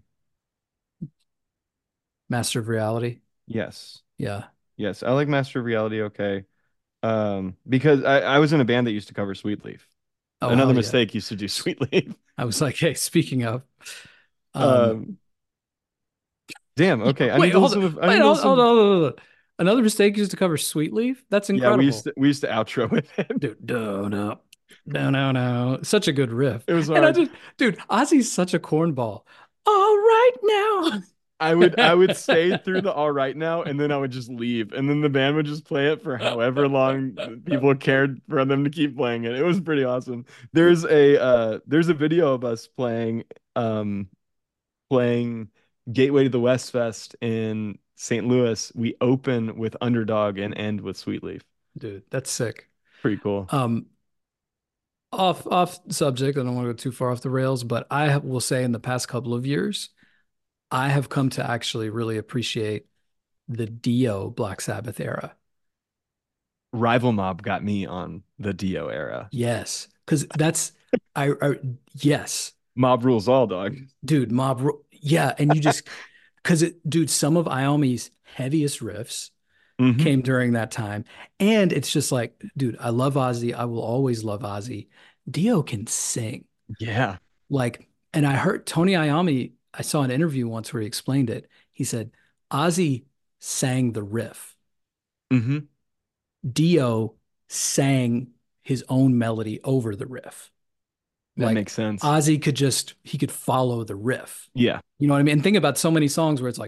Master of Reality? Yes. Yeah. Yes. I like Master of Reality. Okay. Um, because I, I was in a band that used to cover Sweet Leaf. Oh, Another hell yeah. mistake used to do Sweet Leaf. I was like, hey, speaking of, um, Um, damn. Okay. I need wait, to hold on, listen to I wait, need to hold, hold listen. on, hold on, hold on. Another mistake is to cover Sweet Leaf. That's Yeah, we used incredible. to we used to outro with it. Dude, no, no, no, no, no. Such a good riff. It was And I hard. just, dude, Ozzy's such a cornball. All right I would I would stay now. through the all right now, and then I would just leave, and then the band would just play it for however long people cared for them to keep playing it. It was pretty awesome. There's a uh there's a video of us playing um playing Gateway to the West Fest in Saint Louis. We open with Underdog and end with Sweet Leaf. Dude, that's sick. Pretty cool. Um, off off subject, I don't want to go too far off the rails, but I have- will say in the past couple of years, I have come to actually really appreciate the Dio Black Sabbath era. Rival Mob got me on the Dio era. Yes, because that's I, I yes, Mob rules all, dog. dude, Mob, Ru- yeah, and you just because it, dude, some of Iommi's heaviest riffs Hmm. came during that time, and it's just like, dude, I love Ozzy, I will always love Ozzy. Dio can sing. Yeah. Like, and I heard Tony Iommi, I saw an interview once where he explained it. He said, Ozzy sang the riff. Hmm. Dio sang his own melody over the riff. That Like makes sense. Ozzy could just, he could follow the riff. Yeah. You know what I mean? And think about so many songs where it's like,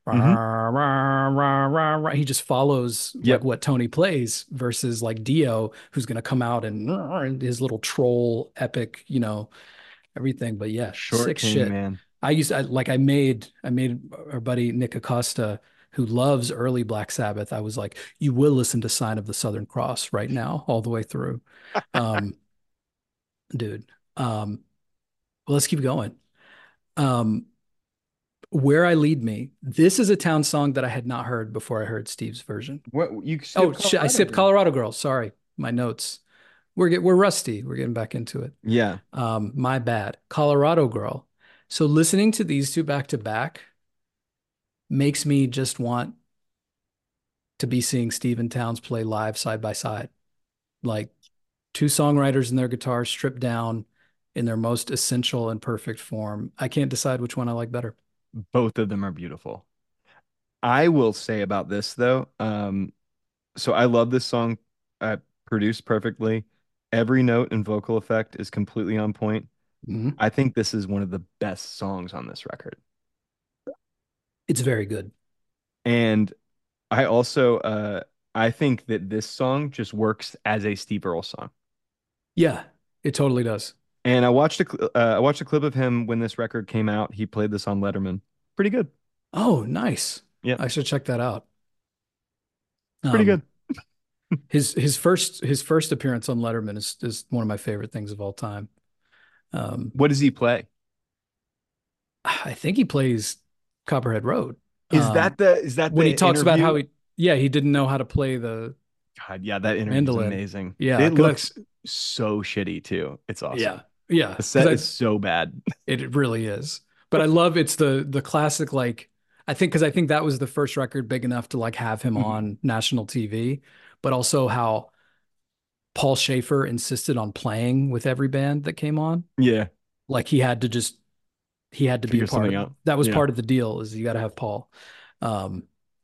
Hmm. He just follows like Yep. what Tony plays versus like Dio, who's going to come out and his little troll epic, you know, everything. But yeah, Short sick King, shit. man. I used I, like I made I made our buddy Nick Acosta, who loves early Black Sabbath. I was like, you will listen to Sign of the Southern Cross right now, all the way through. Um, dude. Um, well, let's keep going. Um, Where I Lead Me. This is a Town song that I had not heard before I heard Steve's version. What you Oh, skipped sh I Colorado skipped Girl. Colorado Girl. Sorry, my notes. We're get we're rusty. We're getting back into it. Yeah, Um, my bad. Colorado Girl. So listening to these two back to back makes me just want to be seeing Steve and Towns play live side by side. Like two songwriters and their guitars stripped down in their most essential and perfect form. I can't decide which one I like better. both of them are beautiful. I will say about this though, um, so I love this song, uh, produced perfectly. Every note and vocal effect is completely on point. Mhm. I think this is one of the best songs on this record. It's very good. And I also uh I think that this song just works as a Steve Earle song. Yeah, it totally does. And I watched a cl- uh, I watched a clip of him when this record came out. He played this on Letterman. Pretty good. Oh, nice. Yep, I should check that out. pretty Um, good. his his first his first appearance on Letterman is is one of my favorite things of all time. Um, What does he play? I think he plays Copperhead Road. Is that Um, the is that when he the talks about how interview? he, yeah, he didn't know how to play the God, yeah, that interview is mandolin. amazing. Yeah, It because looks so shitty too. It's yeah, awesome. yeah, The because set I is so bad. it really is. But I love it's the the classic like I think because I think that was the first record big enough to like have him Mhm. on national T V, but also how Paul Schaefer insisted on playing with every band that came on. Yeah, Like he had to just he had to be a figure part something of out. that was Yeah, part of the deal is you got to have Paul. Um,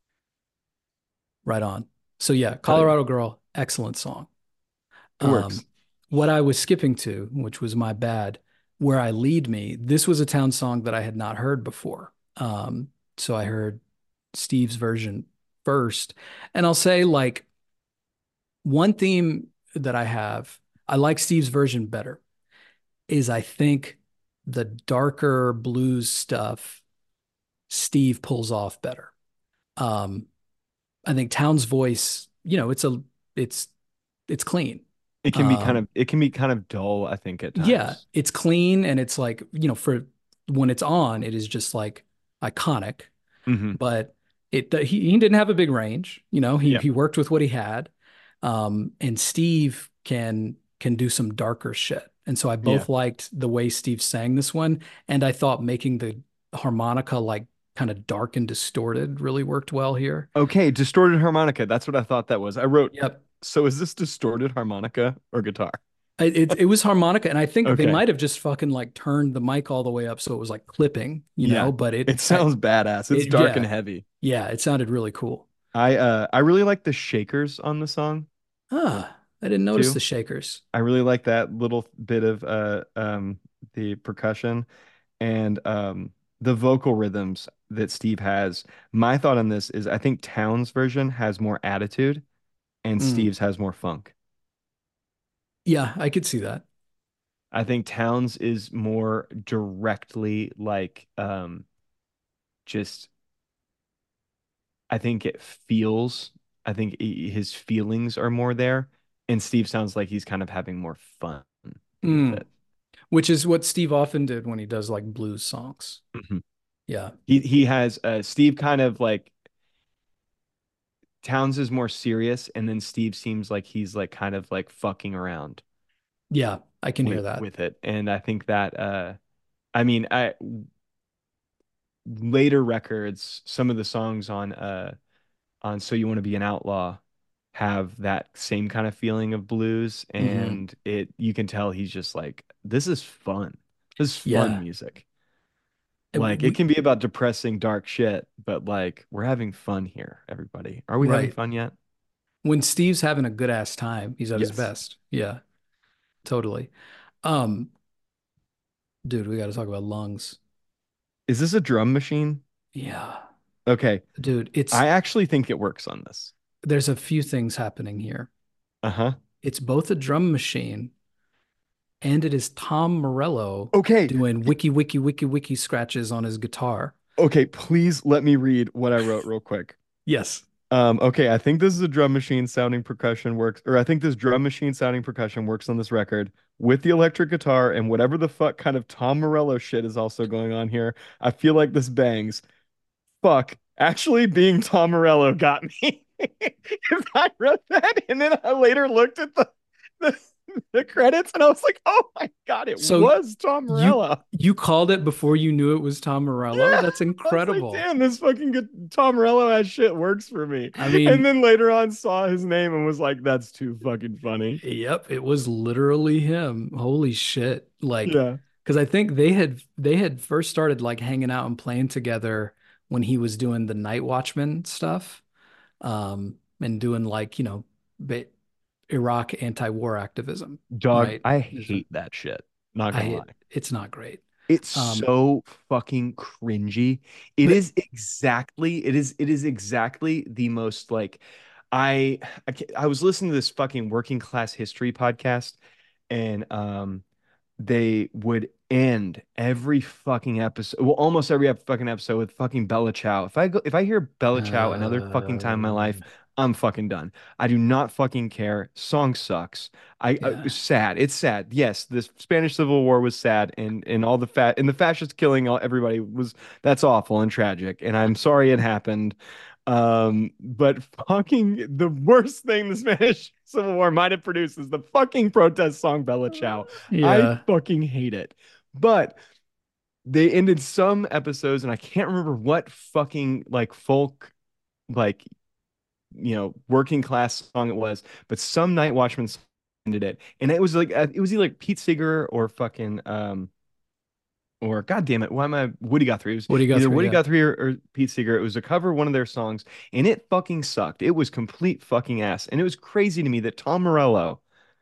right on. So yeah, hell yeah, Colorado Girl, excellent song. it works. Um, what I was skipping to, which was my bad, Where I Lead Me, this was a Town song that I had not heard before. Um, so I heard Steve's version first. And I'll say, like, one theme that I have, I like Steve's version better, is I think the darker blues stuff Steve pulls off better. Um, I think Town's voice, you know, it's a it's it's clean. It can be kind Um, of it can be kind of dull, I think, at yeah, times. it's clean and it's like, you know, for when it's on, it is just like iconic. Hmm. But it he, he didn't have a big range, you know, he Yeah, he worked with what he had. Um, and Steve can can do some darker shit. And so I yeah. both liked the way Steve sang this one, and I thought making the harmonica like kind of dark and distorted really worked well here. Okay, distorted harmonica. That's what I thought that was. I wrote, Yep. so is this distorted harmonica or guitar? It, it it was harmonica, and I think they Okay. might have just fucking like turned the mic all the way up so it was like clipping, you Yeah. know. But it, It I, sounds badass. It's it dark and yeah, heavy. yeah, it sounded really cool. I uh I really like the shakers on the song Ah, I didn't notice the too. shakers. I really like that little bit of uh um the percussion and um the vocal rhythms that Steve has. My thought on this is I think Townes' version has more attitude and Mm. Steve's has more funk. Yeah, I could see that. I think Townes is more directly like um just I think it feels, I think he- his feelings are more there, and Steve sounds like he's kind of having more fun with Mm. it. Which is what Steve often did when he does like blues songs. Mhm. Yeah, He he has uh Steve kind of like Towns is more serious, and then Steve seems like he's like kind of like fucking around yeah, I can hear with that. with it, and I think that uh I mean I later records, some of the songs on uh on So You Want to Be an Outlaw have that same kind of feeling of blues, Hmm. and it you can tell he's just like this is fun. This is fun Yeah, music. Uh, Like it we can be about depressing dark shit, but like we're having fun here, everybody. Are we having right. fun yet? When Steve's having a good ass time, he's at his Yes. best. Yeah, totally. Um, dude, we got to talk about lungs. Is this a drum machine? Yeah. Okay. Dude, it's I actually think it works on this. there's a few things happening here. Uh-huh. It's both a drum machine and it is Tom Morello Okay. doing wiki wiki wiki wiki scratches on his guitar. Okay, please let me read what I wrote real quick. Yes. Um, okay, I think this is a drum machine sounding percussion works, or I think this drum machine sounding percussion works on this record with the electric guitar and whatever the fuck kind of Tom Morello shit is also going on here. I feel like this bangs. Fuck, actually being Tom Morello got me. Because I wrote that and then I later looked at the, the the credits and I was like, oh my God, it So was Tom you Morello. you called it before you knew it was Tom Morello? Yeah. That's I was like, incredible. damn, this fucking good Tom Morello ass shit works for me. I And mean, then later on saw his name and was like, that's too fucking funny. yep, it was literally him. Holy shit. Like, Yeah. because I think they had they had first started like hanging out and playing together when he was doing the Night Watchman stuff, um, and doing like, you know, ba- Iraq anti-war activism, Dog, right? I Is when- hate that shit. Not I gonna hate lie. it's not great. It's Um, so fucking cringy. It but is exactly, it is, it is exactly the most like I I, ca- I was listening to this fucking working class history podcast and um they would end every fucking episode, well, almost every ep- fucking episode with fucking Bella Ciao. If I go, if I hear Bella Ciao another fucking time in my life, um, I'm fucking done. I do not fucking care. Song sucks. I, I yeah. it's sad. It's sad. Yes, the Spanish Civil War was sad, and and all the fat and the fascists killing all, everybody was that's awful and tragic. And I'm sorry it happened. Um, but fucking the worst thing the Spanish Civil War might have produced is the fucking protest song Bella Ciao. I Yeah. fucking hate it. But they ended some episodes, and I can't remember what fucking like folk, like, you know, working class song it was, but some Night Watchman song ended it. And it was like, uh, it was either like Pete Seeger or fucking, um, or God damn it, why am I Woody Guthrie? It was What do you go either through? Woody Yeah. Guthrie or, or Pete Seeger. It was a cover of one of their songs, and it fucking sucked. It was complete fucking ass. And it was crazy to me that Tom Morello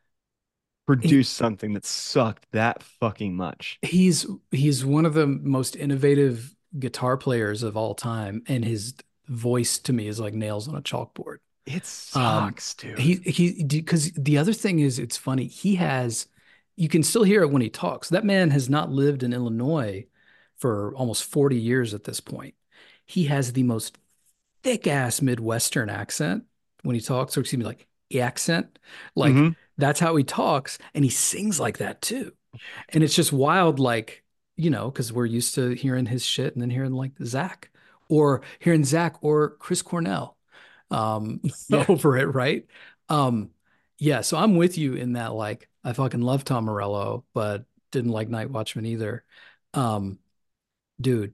He, produced something that sucked that fucking much. he's he's one of the most innovative guitar players of all time, and his voice to me is like nails on a chalkboard. It Um, sucks, he dude. he because the other thing is it's funny. He has you can still hear it when he talks. That man has not lived in Illinois for almost forty years at this point. He has the most thick ass Midwestern accent when he talks, or excuse me, like accent. Like Hmm. that's how he talks, and he sings like that too. And it's just wild, like, you know, because we're used to hearing his shit and then hearing like Zach or hearing Zach or Chris Cornell um Yeah. over it, right? Um, yeah, so I'm with you in that, like, I fucking love Tom Morello, but didn't like Night Watchman either. Um, dude,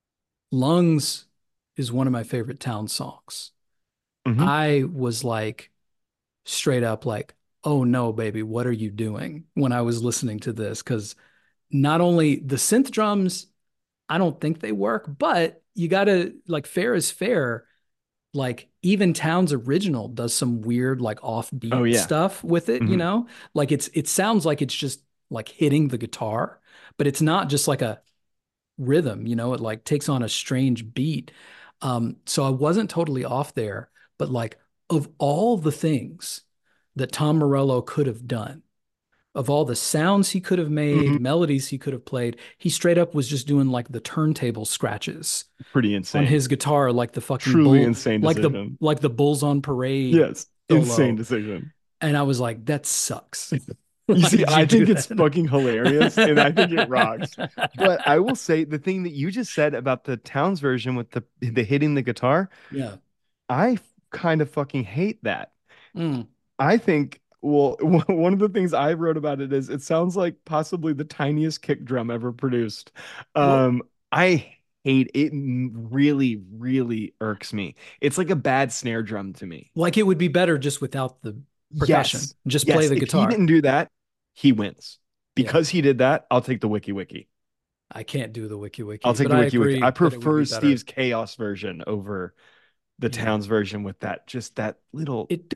Lungs is one of my favorite Town songs. Hmm. I was like straight up like, oh no, baby, what are you doing when I was listening to this? Because not only the synth drums, I don't think they work, but you gotta like fair is fair. Like even Town's original does some weird like Oh offbeat yeah. stuff with it, you Hmm. know? Like it's it sounds like it's just like hitting the guitar, but it's not just like a rhythm, you know, it like takes on a strange beat. Um, so I wasn't totally off there, but like of all the things that Tom Morello could have done, of all the sounds he could have Hmm. made, melodies he could have played, he straight up was just doing like the turntable scratches Pretty on insane. his guitar, like the fucking Truly bull, insane like the decision. like the Bulls on Parade Yes. Insane solo. decision. And I was like, that sucks. You Why see, did you I do think it's that? fucking hilarious and I think it rocks. But I will say the thing that you just said about the Towns version with the the hitting the guitar, Yeah. I kind of fucking hate that. Mm. I think, well, one of the things I wrote about it is it sounds like possibly the tiniest kick drum ever produced. Well, Um, I hate it. Really, really irks me. It's like a bad snare drum to me. like it would be better just without the percussion. Yes. Just play Yes. the If he guitar. didn't do that, he wins. Yeah. Because he did that, I'll take the wiki wiki. I can't do the wiki I'll wiki, take but the I wiki wiki. I agree that it would prefer be Steve's better. chaos version over the Yeah. Towns version with that just that little It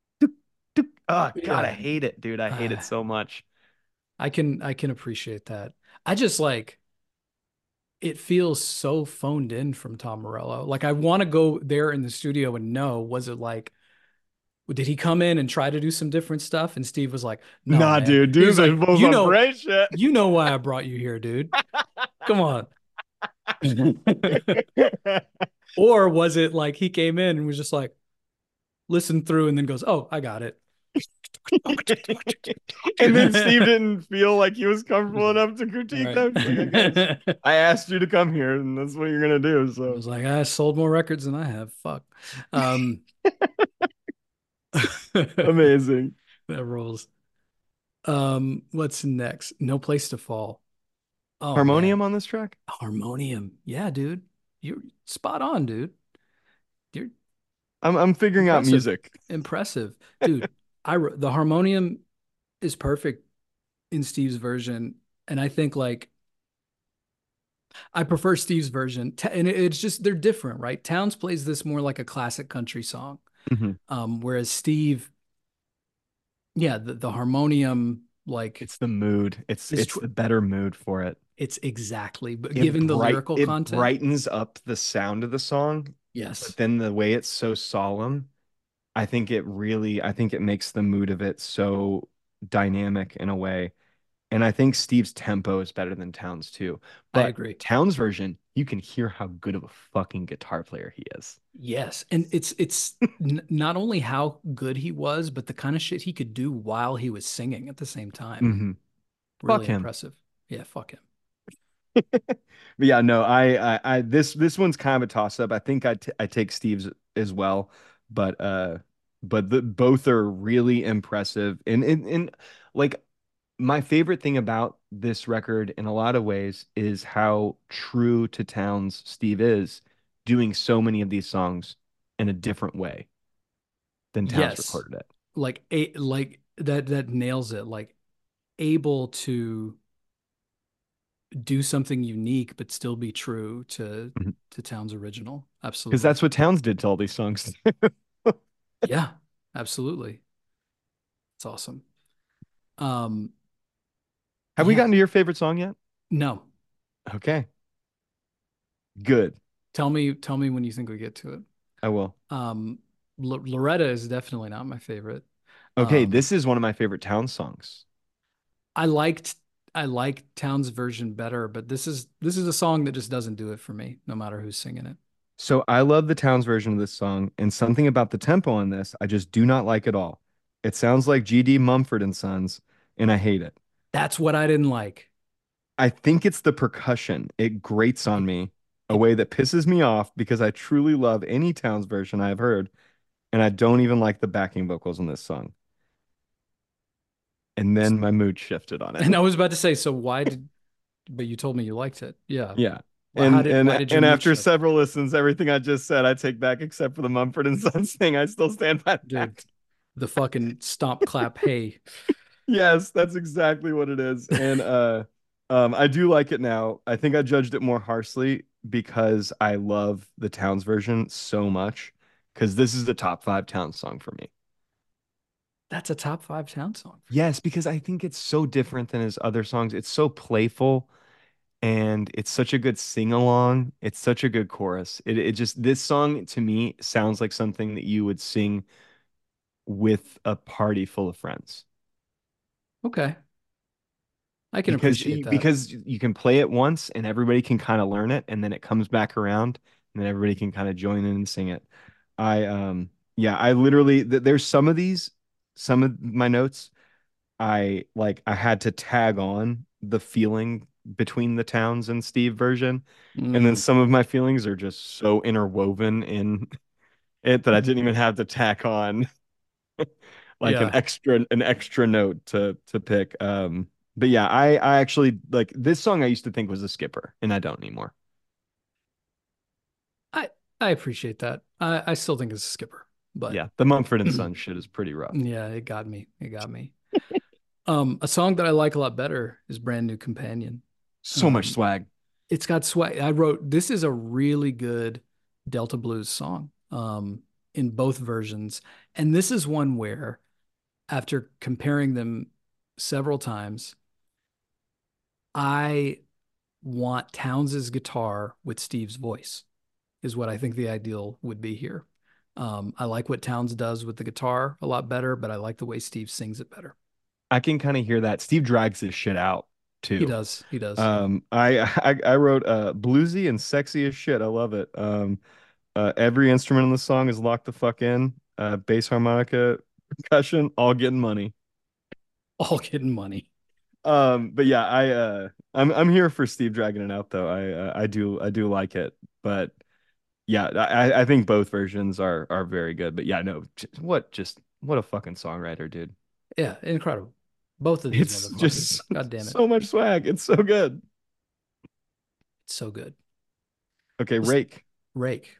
oh God, I yeah. hate it, dude. I hate it Uh, so much. I can I can appreciate that. I just like it feels so phoned in from Tom Morello. Like I want to go there in the studio and know, was it like, did he come in and try to do some different stuff? And Steve was like, no, Nah, man. dude, He was dude, they like, both you on know, great shit. you know why I brought you here, dude. Come on. Or was it like he came in and was just like, listened through and then goes, oh, I got it. And then Steve didn't feel like he was comfortable Like, enough to critique right. them. Like, I guess I asked you to come here, and that's what you're gonna do. I So was like, I sold more records than I have. Fuck. Um, that amazing. rolls. Um, what's next? No Place to Fall. Oh man. Harmonium on this track? Harmonium. Yeah, dude. You're spot on, dude. You're I'm I'm figuring out impressive. music. Impressive. Dude, I the harmonium is perfect in Steve's version. And I think like I prefer Steve's version. And it's just they're different, right? Towns plays this more like a classic country song. Mhm. Um, whereas Steve, yeah, the, the harmonium, like It's the mood. It's is it's tw- the better mood for it. it's exactly, but It given the bright lyrical it content, brightens up the sound of the song, but yes, then the way it's so solemn, I think it really I think it makes the mood of it so dynamic in a way. And I think Steve's tempo is better than Towns too. I But agree. Towns' version, you can hear how good of a fucking guitar player he is. Yes, and it's it's n- not only how good he was, but the kind of shit he could do while he was singing at the same time. Hmm. Fuck Really him. impressive. Yeah, fuck him. But yeah, no, I, I, I, this, this one's kind of a toss up. I think I, t I take Steve's as well, but, uh, but the both are really impressive. And, and, and like my favorite thing about this record in a lot of ways is how true to Towns Steve is doing so many of these songs in a different way than Towns Yes, recorded it. like a like that that nails it. Like able to do something unique but still be true to Mhm. to Town's original. Because Absolutely. that's what Towns did to all these songs. Yeah, absolutely. It's awesome. Um, Have we yeah. gotten to your favorite song yet? No. Okay, good. Tell me tell me when you think we get to it. I will. Um, L Loretta is definitely not my favorite. Okay, Um, this is one of my favorite Towns songs. I liked I like Town's version better, but this is this is a song that just doesn't do it for me, no matter who's singing it. So I love the Towns version of this song, and something about the tempo on this I just do not like at all. It sounds like G D Mumford and Sons, and I hate it. That's what I didn't like. I think it's the percussion. It grates on It, me a it way that pisses me off because I truly love any Towns version I've heard, and I don't even like the backing vocals on this song. And then my mood shifted on it. and I was about to say, so why did but you told me you liked it. Yeah. Yeah. Well, how And did why and did your and mood after shift? several listens, everything I just said, I take back except for the Mumford and Sons thing. I still stand by Dude, that. the fucking stomp clap hey. Yes, that's exactly what it is. And uh um I do like it now. I think I judged it more harshly because I love the Towns version so much because this is the top five Towns song for me. That's a top five Town song for you. Yes, because I think it's so different than his other songs. It's so playful and it's such a good sing along. It's such a good chorus. It it just this song to me sounds like something that you would sing with a party full of friends. Okay. I can because appreciate you, that. because you can play it once and everybody can kind of learn it and then it comes back around and then everybody can kind of join in and sing it. I um yeah, I literally th there's some of these some of my notes I like I had to tag on the feeling between the Towns and Steve version and then Mm, some of my feelings are just so interwoven in it that I didn't even have to tack on like an yeah. extra an extra note to to pick. Um, but yeah, I I actually like this song I used to think was a skipper, and I don't anymore. I I appreciate that. I I still think it's a skipper, but Yeah, the Mumford and Sons shit is pretty rough. yeah, it got me. It got me. Um, a song that I like a lot better is Brand New Companion. So much Um, swag. it's got swag. I wrote this is a really good Delta Blues song. Um, in both versions. And this is one where after comparing them several times, I want Towns's guitar with Steve's voice, is what I think the ideal would be here. Um, I like what Towns does with the guitar a lot better, but I like the way Steve sings it better. I can kind of hear that. Steve drags his shit out He too. does. He does. Um, I, I I wrote uh bluesy and sexy as shit. I love it. Um, uh, every instrument in the song is locked the fuck in. Uh, bass, harmonica, percussion, all getting money. All getting money. Um, but yeah, I uh, I'm I'm here for Steve dragging it out though. I uh, I do I do like it, but yeah, I I think both versions are are very good. But yeah, no, j- what just what a fucking songwriter, dude. Yeah, incredible. Both of these It's motherfuckers. just God damn it. so much swag. It's so good. It's so good. Okay, Let's Rake. Rake.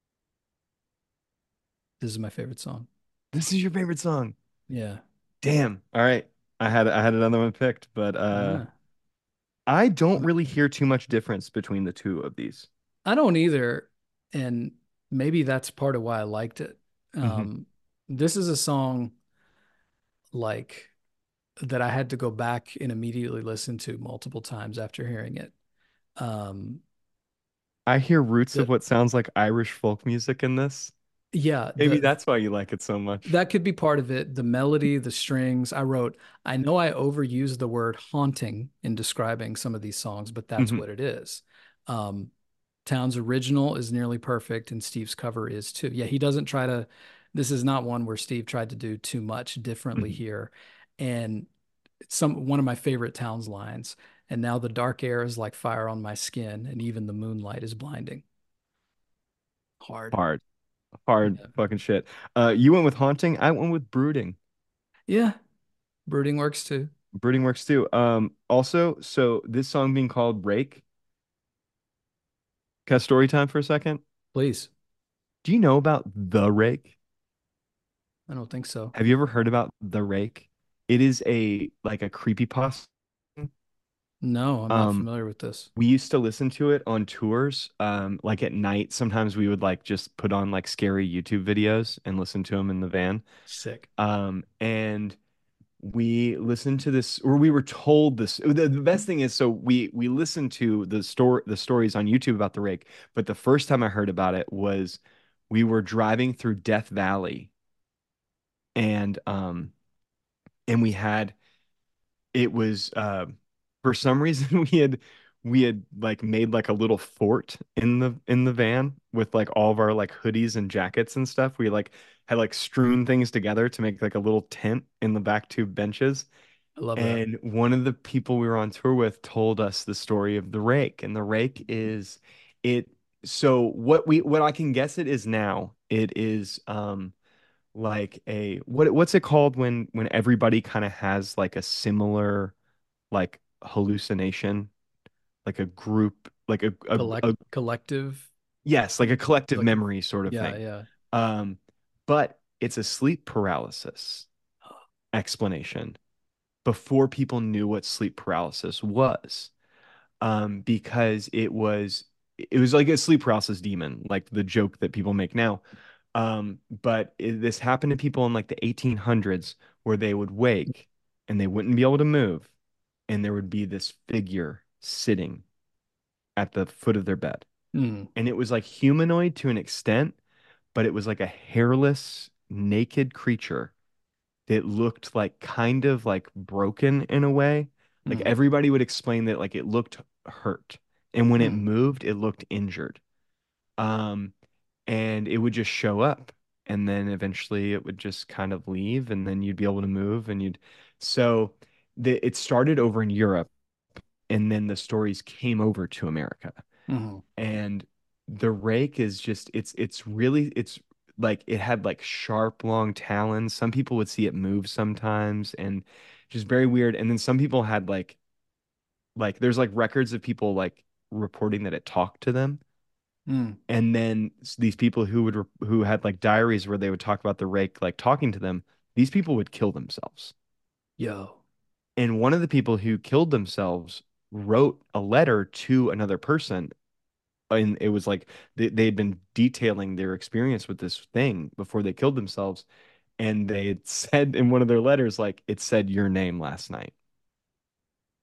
This is my favorite song. This is your favorite song. Yeah. Damn. All right. I had I had another one picked, but uh Yeah. I don't Um, really hear too much difference between the two of these. I don't either. And maybe that's part of why I liked it. Hmm. Um, this is a song like that I had to go back and immediately listen to multiple times after hearing it. Um, I hear roots of the what sounds like Irish folk music in this. yeah, Maybe the that's why you like it so much. that could be part of it. The melody, the strings. I wrote, I know I overuse the word haunting in describing some of these songs, but that's Hmm. what it is. Um, Town's original is nearly perfect, and Steve's cover is too. Yeah, he doesn't try to, this is not one where Steve tried to do too much differently Hmm. here. And some one of my favorite Towns lines, and now the dark air is like fire on my skin, and even the moonlight is blinding. Hard. Hard, hard Yeah. fucking shit. Uh, you went with haunting. I went with brooding. Yeah. Brooding works too. Brooding works too. Um, also, so this song being called Rake. Got story time for a second. Please. Do you know about The Rake? I don't think so. Have you ever heard about The Rake? It is a like a creepypasta. No, I'm not Um, familiar with this. we used to listen to it on tours. Um, like at night, sometimes we would like just put on like scary YouTube videos and listen to them in the van. Sick. Um, and we listened to this, or we were told this. The, the best thing is, so we we listened to the story, the stories on YouTube about the rake. But the first time I heard about it was we were driving through Death Valley, and um, and we had it was uh, for some reason we had we had like made like a little fort in the in the van with like all of our like hoodies and jackets and stuff. We like had like strewn things together to make like a little tent in the back two benches. I love that. And one of the people we were on tour with told us the story of the rake. And the rake is it so what we what I can guess it is now, it is um like a what what's it called when when everybody kind of has like a similar like hallucination, like a group, like a, a Collect a collective. yes, like a collective Collective. memory sort of Yeah, thing. yeah. Um, but it's a sleep paralysis explanation before people knew what sleep paralysis was. Um, because it was it was like a sleep paralysis demon, like the joke that people make now. Um, but it, this happened to people in like the eighteen hundreds where they would wake and they wouldn't be able to move, and there would be this figure sitting at the foot of their bed. Mm, And it was like humanoid to an extent, but it was like a hairless, naked creature that looked like kind of like broken in a way. Like mm, everybody would explain that like it looked hurt. And when it mm, moved, it looked injured. Um, and it would just show up. And then eventually it would just kind of leave, and then you'd be able to move and you'd so the it started over in Europe, and then the stories came over to America. mm. And the rake is just it's it's really it's like it had like sharp long talons. Some people would see it move sometimes, and just very weird. And then some people had like like there's like records of people like reporting that it talked to them. Mm. And then s- these people who would re- who had like diaries where they would talk about the rake like talking to them, these people would kill themselves. Yo. And one of the people who killed themselves wrote a letter to another person, and it was like they, they had been detailing their experience with this thing before they killed themselves, and they had said in one of their letters like it said your name last night.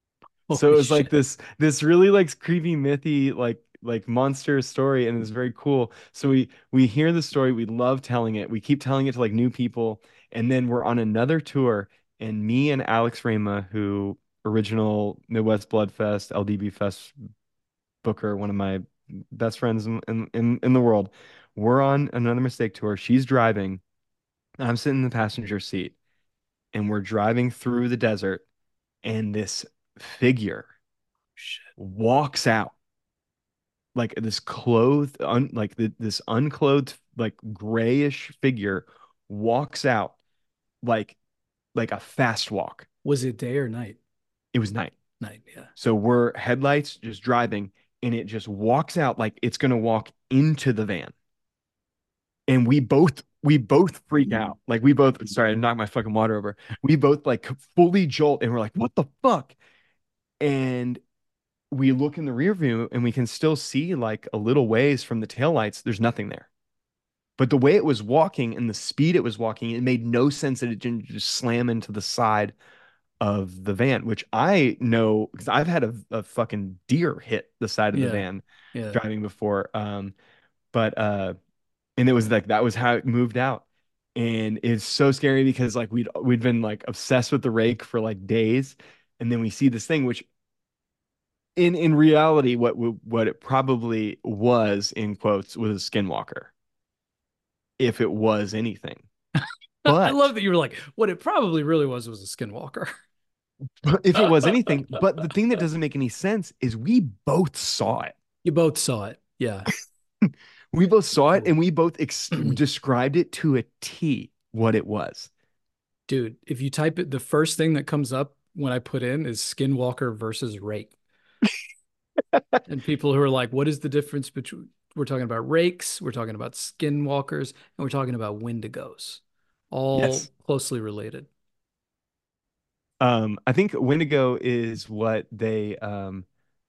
So it Holy was like shit. this this really like creepy mythy like like monster story, and it's very cool. So we we hear the story, we love telling it. We keep telling it to like new people, and then we're on another tour, and me and Alex Rama, who original Midwest Blood Fest, L D B Fest booker, one of my best friends in in in, in the world, we're on another mistake tour. She's driving, and I'm sitting in the passenger seat, and we're driving through the desert, and this figure Shit. walks out like this clothed un, like the, this unclothed like grayish figure walks out like like a fast walk. Was it day or night? It was night. Night, yeah. So we're headlights just driving, and it just walks out like it's gonna walk into the van. And we both we both freak out. Like we both sorry, I knocked my fucking water over. We both like fully jolt, and we're like, what the fuck? And we look in the rear view, and we can still see like a little ways from the taillights. There's nothing there. But the way it was walking and the speed it was walking, it made no sense that it didn't just slam into the side of the van, which I know because I've had a, a fucking deer hit the side of the Yeah. van Yeah. driving before. Um, but uh, and it was like that was how it moved out. And it's so scary because like we'd we'd been like obsessed with the rake for like days, and then we see this thing, which in in reality, what what it probably was in quotes was a skinwalker, if it was anything. I But love that you were like, what it probably really was was a skinwalker. if it was anything, but the thing that doesn't make any sense is we both saw it. You both saw it. Yeah. We both saw it Cool. and we both ex described it to a T what it was. Dude, if you type it, the first thing that comes up when I put in is Skinwalker versus Rake. And people who are like, what is the difference between, we're talking about rakes, we're talking about skinwalkers, and we're talking about wendigos, all Yes. closely related. Um, I think Wendigo is what they um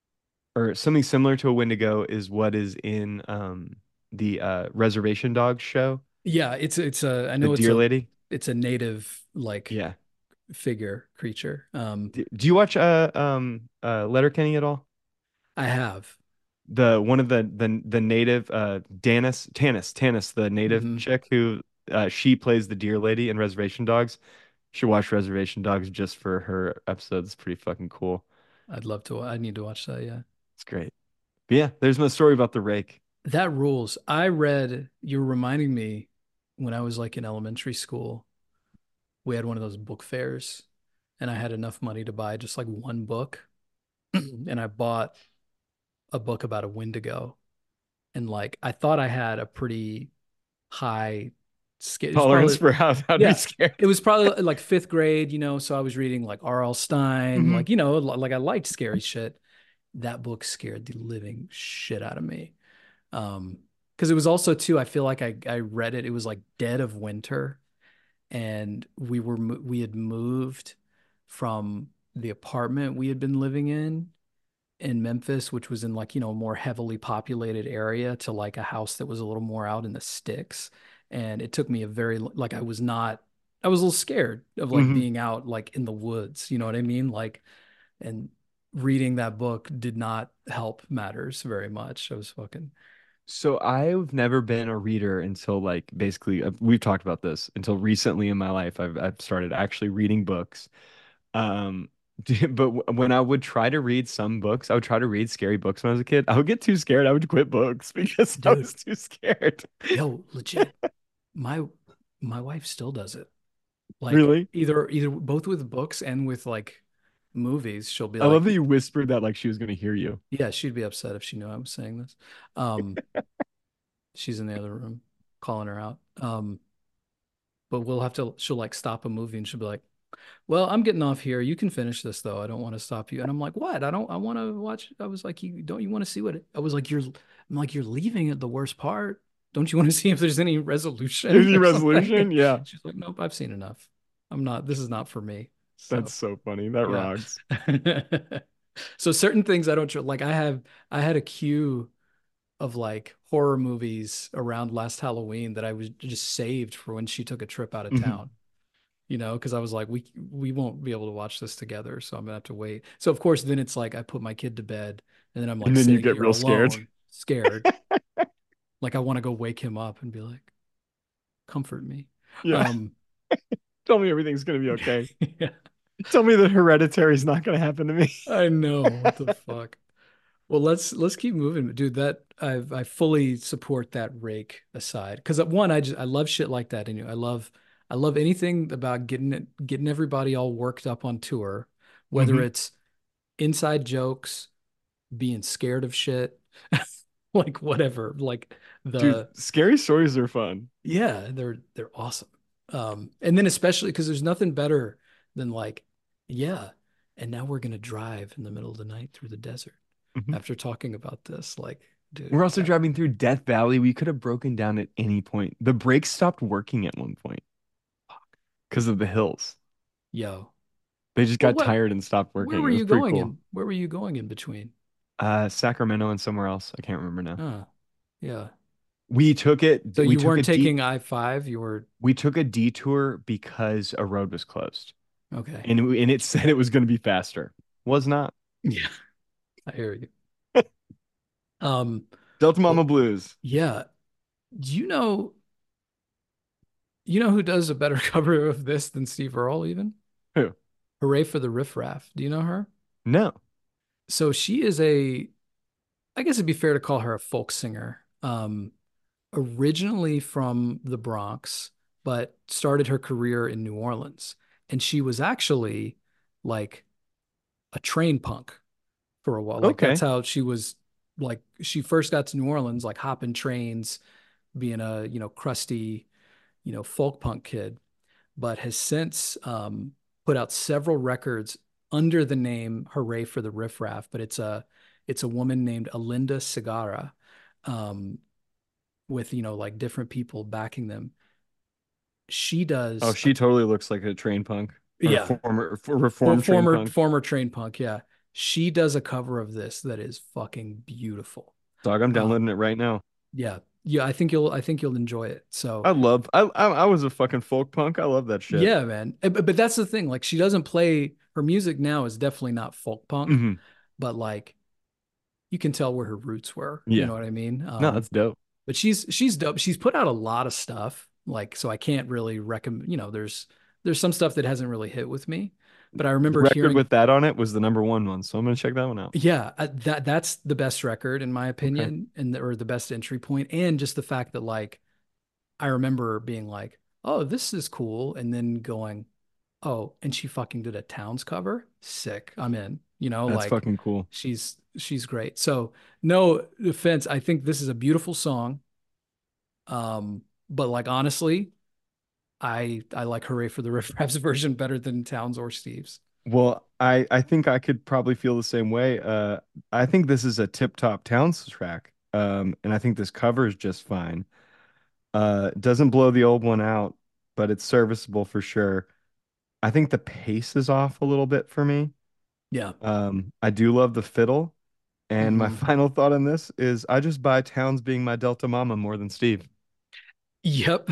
or something similar to a Wendigo is what is in um the uh Reservation Dogs show, Yeah, it's it's a I the know it's Deer a Lady. it's a native like Yeah. figure creature. Um, Do, do you watch uh um uh Letterkenny at all? I have. The one of the the the native uh Danis Tanis Tanis the native Hmm. chick who uh she plays the deer lady in Reservation Dogs. You should watch Reservation Dogs just for her episodes. It's pretty fucking cool. I'd love to. I need to watch that. Yeah, It's great. But yeah, there's my story about the rake. that rules. I read. You're reminding me when I was like in elementary school, we had one of those book fairs, and I had enough money to buy just like one book, and I bought a book about a Wendigo, and like I thought I had a pretty high scale. It was Tolerance probably for how how to be yeah, scared. it was probably like fifth grade, you know. So I was reading like R L. Stein, Hmm. like you know, like I liked scary shit. That book scared the living shit out of me. Um, because it was also too. I feel like I I read it. It was like dead of winter, and we were we had moved from the apartment we had been living in in Memphis, which was in like, you know, a more heavily populated area to like a house that was a little more out in the sticks. And it took me a very, like, I was not, I was a little scared of like Hmm. being out like in the woods, you know what I mean? Like, and reading that book did not help matters very much. I was fucking, So I've never been a reader until like basically uh, we've talked about this until recently in my life. I've I've started actually reading books. Um, but w- when I would try to read some books, I would try to read scary books when I was a kid. I would get too scared. I would quit books because I dude, was too scared. yo, legit. My, my wife still does it. Like Really? either, either both with books and with like movies. She'll be I love like, that you whispered that like she was going to hear you. yeah, she'd be upset if she knew I was saying this. Um, she's in the other room calling her out. Um, but we'll have to, she'll like stop a movie and she'll be like, well, I'm getting off here. You can finish this though. I don't want to stop you. And I'm like, what? I don't, I want to watch. I was like, you don't, you want to see what it, I was like, you're, I'm like, you're leaving at the worst part. Don't you want to see if there's any resolution Any or something? resolution? Yeah. She's like, nope, I've seen enough. I'm not, this is not for me. That's So so funny. That yeah. rocks. So certain things I don't, like I have, I had a queue of like horror movies around last Halloween that I was just saved for when she took a trip out of Hmm. town. you know, because I was like, we we won't be able to watch this together, so I'm gonna have to wait. So of course, then it's like I put my kid to bed, and then I'm And like then you sitting get here real scared. alone, scared, like I want to go wake him up and be like, comfort me. Yeah. Um, Tell me everything's gonna be okay. yeah, Tell me that hereditary is not gonna happen to me. I know what the fuck. Well, let's let's keep moving, dude. That I I fully support that rake aside because one, I just I love shit like that in you. I love I love anything about getting it getting everybody all worked up on tour, whether Hmm. it's inside jokes, being scared of shit, like whatever. Like Dude, the scary stories are fun. yeah, they're they're awesome. Um, and then especially because there's nothing better than like, yeah, and now we're gonna drive in the middle of the night through the desert Mhm. after talking about this. Like, dude, We're also that, driving through Death Valley. We could have broken down at any point. The brakes stopped working at one point because of the hills. yo, They just well, got what? tired and stopped Where working. were It was you pretty going cool. in? Where were you going in between? Uh, Sacramento and somewhere else. I can't remember now. Huh, yeah. We took So it. We you took a weren't de taking I five, you were we took a detour because a road was closed, okay. and we, and it said it was going to be faster. Was not. Yeah, I hear you. Um, Delta well, Mama Blues. yeah. Do you know you know who does a better cover of this than Steve Earle even? Who? Hooray for the Riff Raff. Do you know her? No. So she is a, I guess it'd be fair to call her a folk singer. Um, originally from the Bronx, but started her career in New Orleans. And she was actually like a train punk for a while. Like that's Okay. how she was like she first got to New Orleans, like hopping trains, being a, you know, crusty, you know, folk punk kid, but has since um, put out several records under the name Hooray for the Riff Raff, but it's a it's a woman named Alinda Segarra, um, with, you know, like different people backing them. She Oh, does a, she totally looks like a train punk or a yeah, former for for, reformed train former punk. former train punk, yeah. She does a cover of this that is fucking beautiful. Dog, I'm Um, downloading it right now. yeah, yeah, I think you'll I think you'll enjoy it. So I love I, I I was a fucking folk punk. I love that shit. yeah, man. Eh, But, but that's the thing. Like she doesn't play her music now is definitely not folk punk, Hmm. but like you can tell where her roots were. You Yeah. know what I mean? No, Um, that's dope. but she's she's dope. She's put out a lot of stuff. Like so I can't really recommend, you know, there's there's some stuff that hasn't really hit with me. But I The remember record hearing with that on it was the number one one, so I'm gonna check that one out. yeah, uh, that that's the best record in my Okay. opinion and the, or the best entry point and just the fact that like I remember being like, "Oh, this is cool," and then going, "Oh, and she fucking did a Towns cover? Sick. I'm in." You know, That's like fucking cool. she's she's great. So, no offense, I think this is a beautiful song. Um, but like honestly, I I like Hooray for the Riff Raps version better than Towns or Steve's. Well, I I think I could probably feel the same way. Uh, I think this is a Tip Top Towns track. Um, and I think this cover is just fine. Uh, doesn't blow the old one out, but it's serviceable for sure. I think the pace is off a little bit for me. Yeah. Um, I do love the fiddle. And my Hmm. final thought on this is I just buy Towns being my Delta Mama more than Steve. Yep.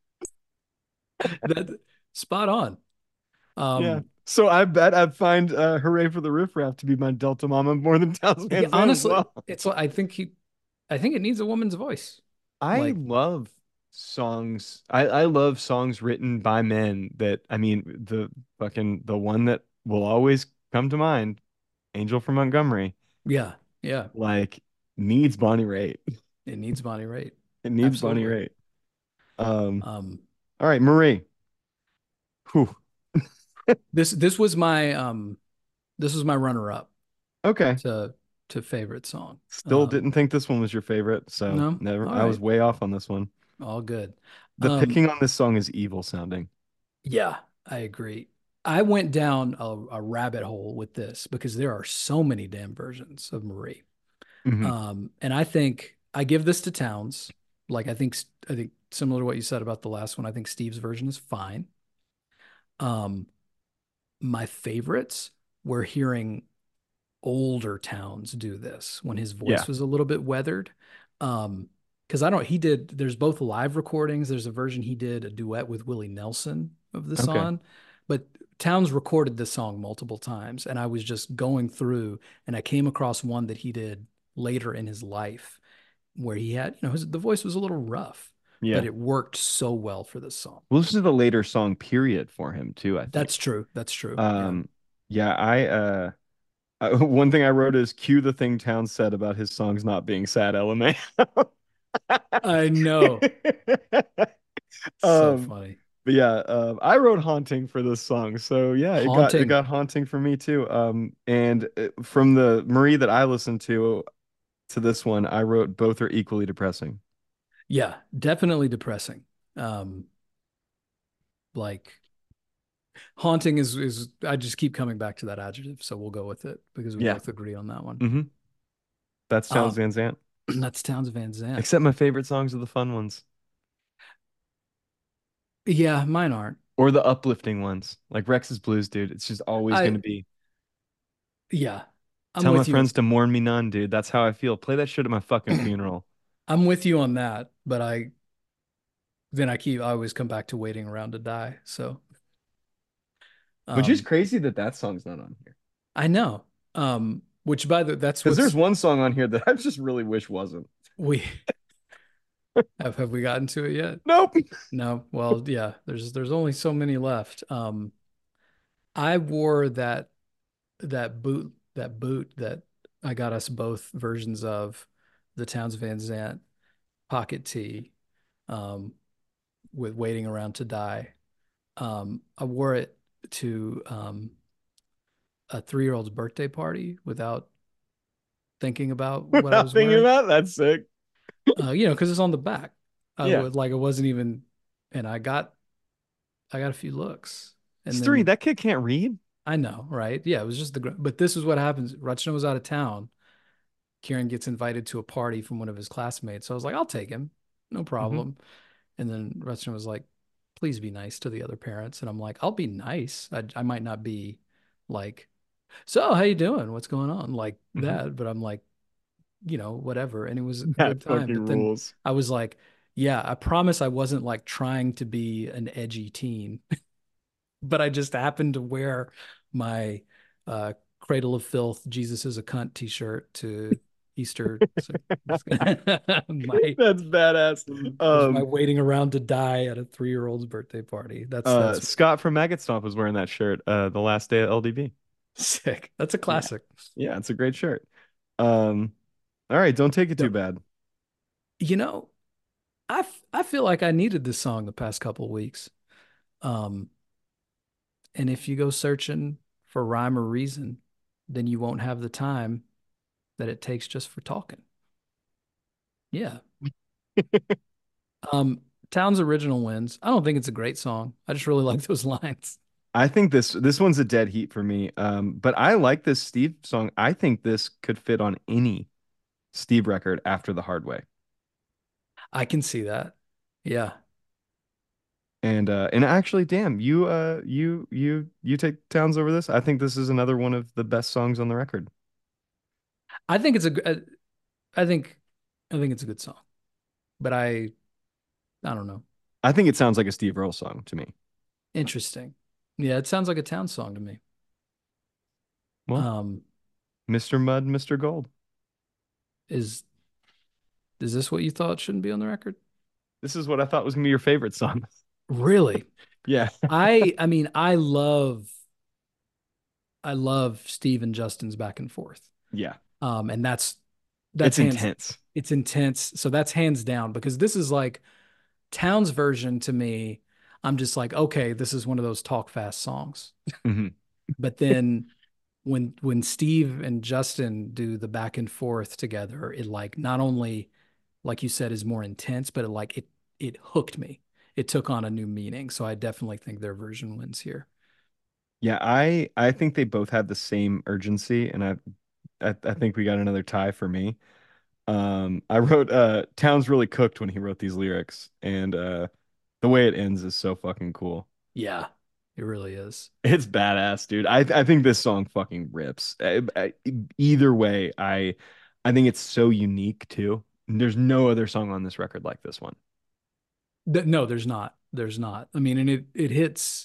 That spot on. Yeah. Um, So I bet I'd find uh, Hooray for the Riff Raff to be my Delta Mama more than Towns yeah, Van Zandt as honestly, well. it's I think he I think it needs a woman's voice. I Like, love songs. I, I love songs written by men that, I mean, the fucking, the one that will always come to mind, Angel from Montgomery, yeah, yeah. like needs Bonnie Raitt. It needs Bonnie Raitt. It needs Bonnie Absolutely. Raitt. Um, Um, all right, Marie. Whew. this this was my um this was my runner up Okay. to to favorite song. Still Um, didn't think this one was your favorite, so no, never. all I was right, way off on this one. all good. The Um, picking on this song is evil sounding. yeah, I agree. I went down a, a rabbit hole with this because there are so many damn versions of Marie. Hmm. Um, and I think I give this to Towns. Like I think I think similar to what you said about the last one, I think Steve's version is fine. Um, my favorites were hearing older Towns do this when his Yeah. voice was a little bit weathered. Um, because I don't, he did, there's both live recordings. There's a version he did a duet with Willie Nelson of the Okay. song, but Towns recorded this song multiple times. And I was just going through and I came across one that he did later in his life where he had, you know, his, the voice was a little rough, but Yeah. it worked so well for this song. Well, this is the later song period for him too, I think. That's true. That's true. Yeah. Um, yeah, I uh I, one thing I wrote is cue the thing Town said about his songs not being sad L M A O. I know. So Um, funny. but yeah, um, I wrote haunting for this song, so yeah, it got it Haunting. got haunting for me too. Um, and uh, from the Marie that I listened to to this one, I wrote both are equally depressing. Yeah, definitely depressing. Um, like haunting is is I just keep coming back to that adjective, so we'll go with it because we Yeah. both agree on that one. hmm That's Townes Um, Van Zandt. that's Towns Van Zandt. Except my favorite songs are the fun ones Yeah, mine aren't. or the uplifting ones, like Rex's Blues, dude. It's just always going I to be yeah, I'm tell my with you. friends to mourn me none, dude. That's how I feel. Play that shit at my fucking funeral. I'm with you on that, but I then I keep I always come back to waiting around to die. So, Which is um, crazy that that song's not on here. I know. Um, which by the that's Because there's what's one song on here that I just really wish wasn't. we have have we gotten to it yet? Nope. No. Well, yeah, there's there's only so many left. Um, I wore that that boot that boot that I got us both versions of the Towns Van Zandt pocket tee um, with Waiting Around to Die. Um, I wore it to um, a three year old's birthday party without thinking about what I Without was thinking wearing. about it, that's sick. Uh, you know, because it's on the back. I Yeah. would like it wasn't even, and I got I got a few looks, It's and three. then That kid can't read. I know, right? Yeah, it was just the but this is what happens. Rutschner was out of town. Kieran gets invited to a party from one of his classmates. So I was like, I'll take him. No hmm problem. And then Rutschner was like, please be nice to the other parents. And I'm like, I'll be nice. I, I might not be like, so how you doing? What's going on? Like hmm that. But I'm like, you know, whatever. And it was a good That time. fucking But then rules. I was like, yeah, I promise I wasn't like trying to be an edgy teen, but I just happened to wear my uh, Cradle of Filth, Jesus is a cunt t-shirt to Easter. So my That's badass. was my Um, waiting around to die at a three-year-old's birthday party. That's uh, that's Scott from Maggot Stomp was wearing that shirt uh the last day at L D B. sick. That's a Yeah. classic. Yeah, it's a great shirt. Um, all right, don't take it too So, bad. you know, I f- I feel like I needed this song the past couple of weeks. Um, and if you go searching for rhyme or reason, then you won't have the time that it takes just for talking. Yeah. Um, Town's original wins. I don't think it's a great song. I just really like those lines. I think this this one's a dead heat for me. Um, but I like this Steve song. I think this could fit on any Steve record after the hard way. I can see that. Yeah. And uh and actually, damn, you uh you you you take Towns over this. I think this is another one of the best songs on the record. I think it's a g- uh, I think I think it's a good song. But I I don't know. I think it sounds like a Steve Earle song to me. Interesting. Yeah, it sounds like a Town song to me. Well, Um, mister Mud, mister Gold. is is this what you thought shouldn't be on the record? This is what I thought was gonna be your favorite song. Really? Yeah. I I mean, I love I love Steve and Justin's back and forth. Yeah. Um, and that's that's It's hands intense. it's intense. So that's hands down because this is like Town's version to me. I'm just like, okay, this is one of those talk fast songs. hmm But then when when Steve and Justin do the back and forth together, it like not only like you said is more intense, but it like it it hooked me. It took on a new meaning. So I definitely think their version wins here. Yeah, I I think they both had the same urgency, and I I, I think we got another tie for me. Um, I wrote uh Towns really cooked when he wrote these lyrics, and uh the way it ends is so fucking cool. Yeah, it really is. It's badass, dude. I I think this song fucking rips. I, I, either way, I I think it's so unique too. There's no other song on this record like this one. Th- No, there's not. There's not. I mean, and it it hits.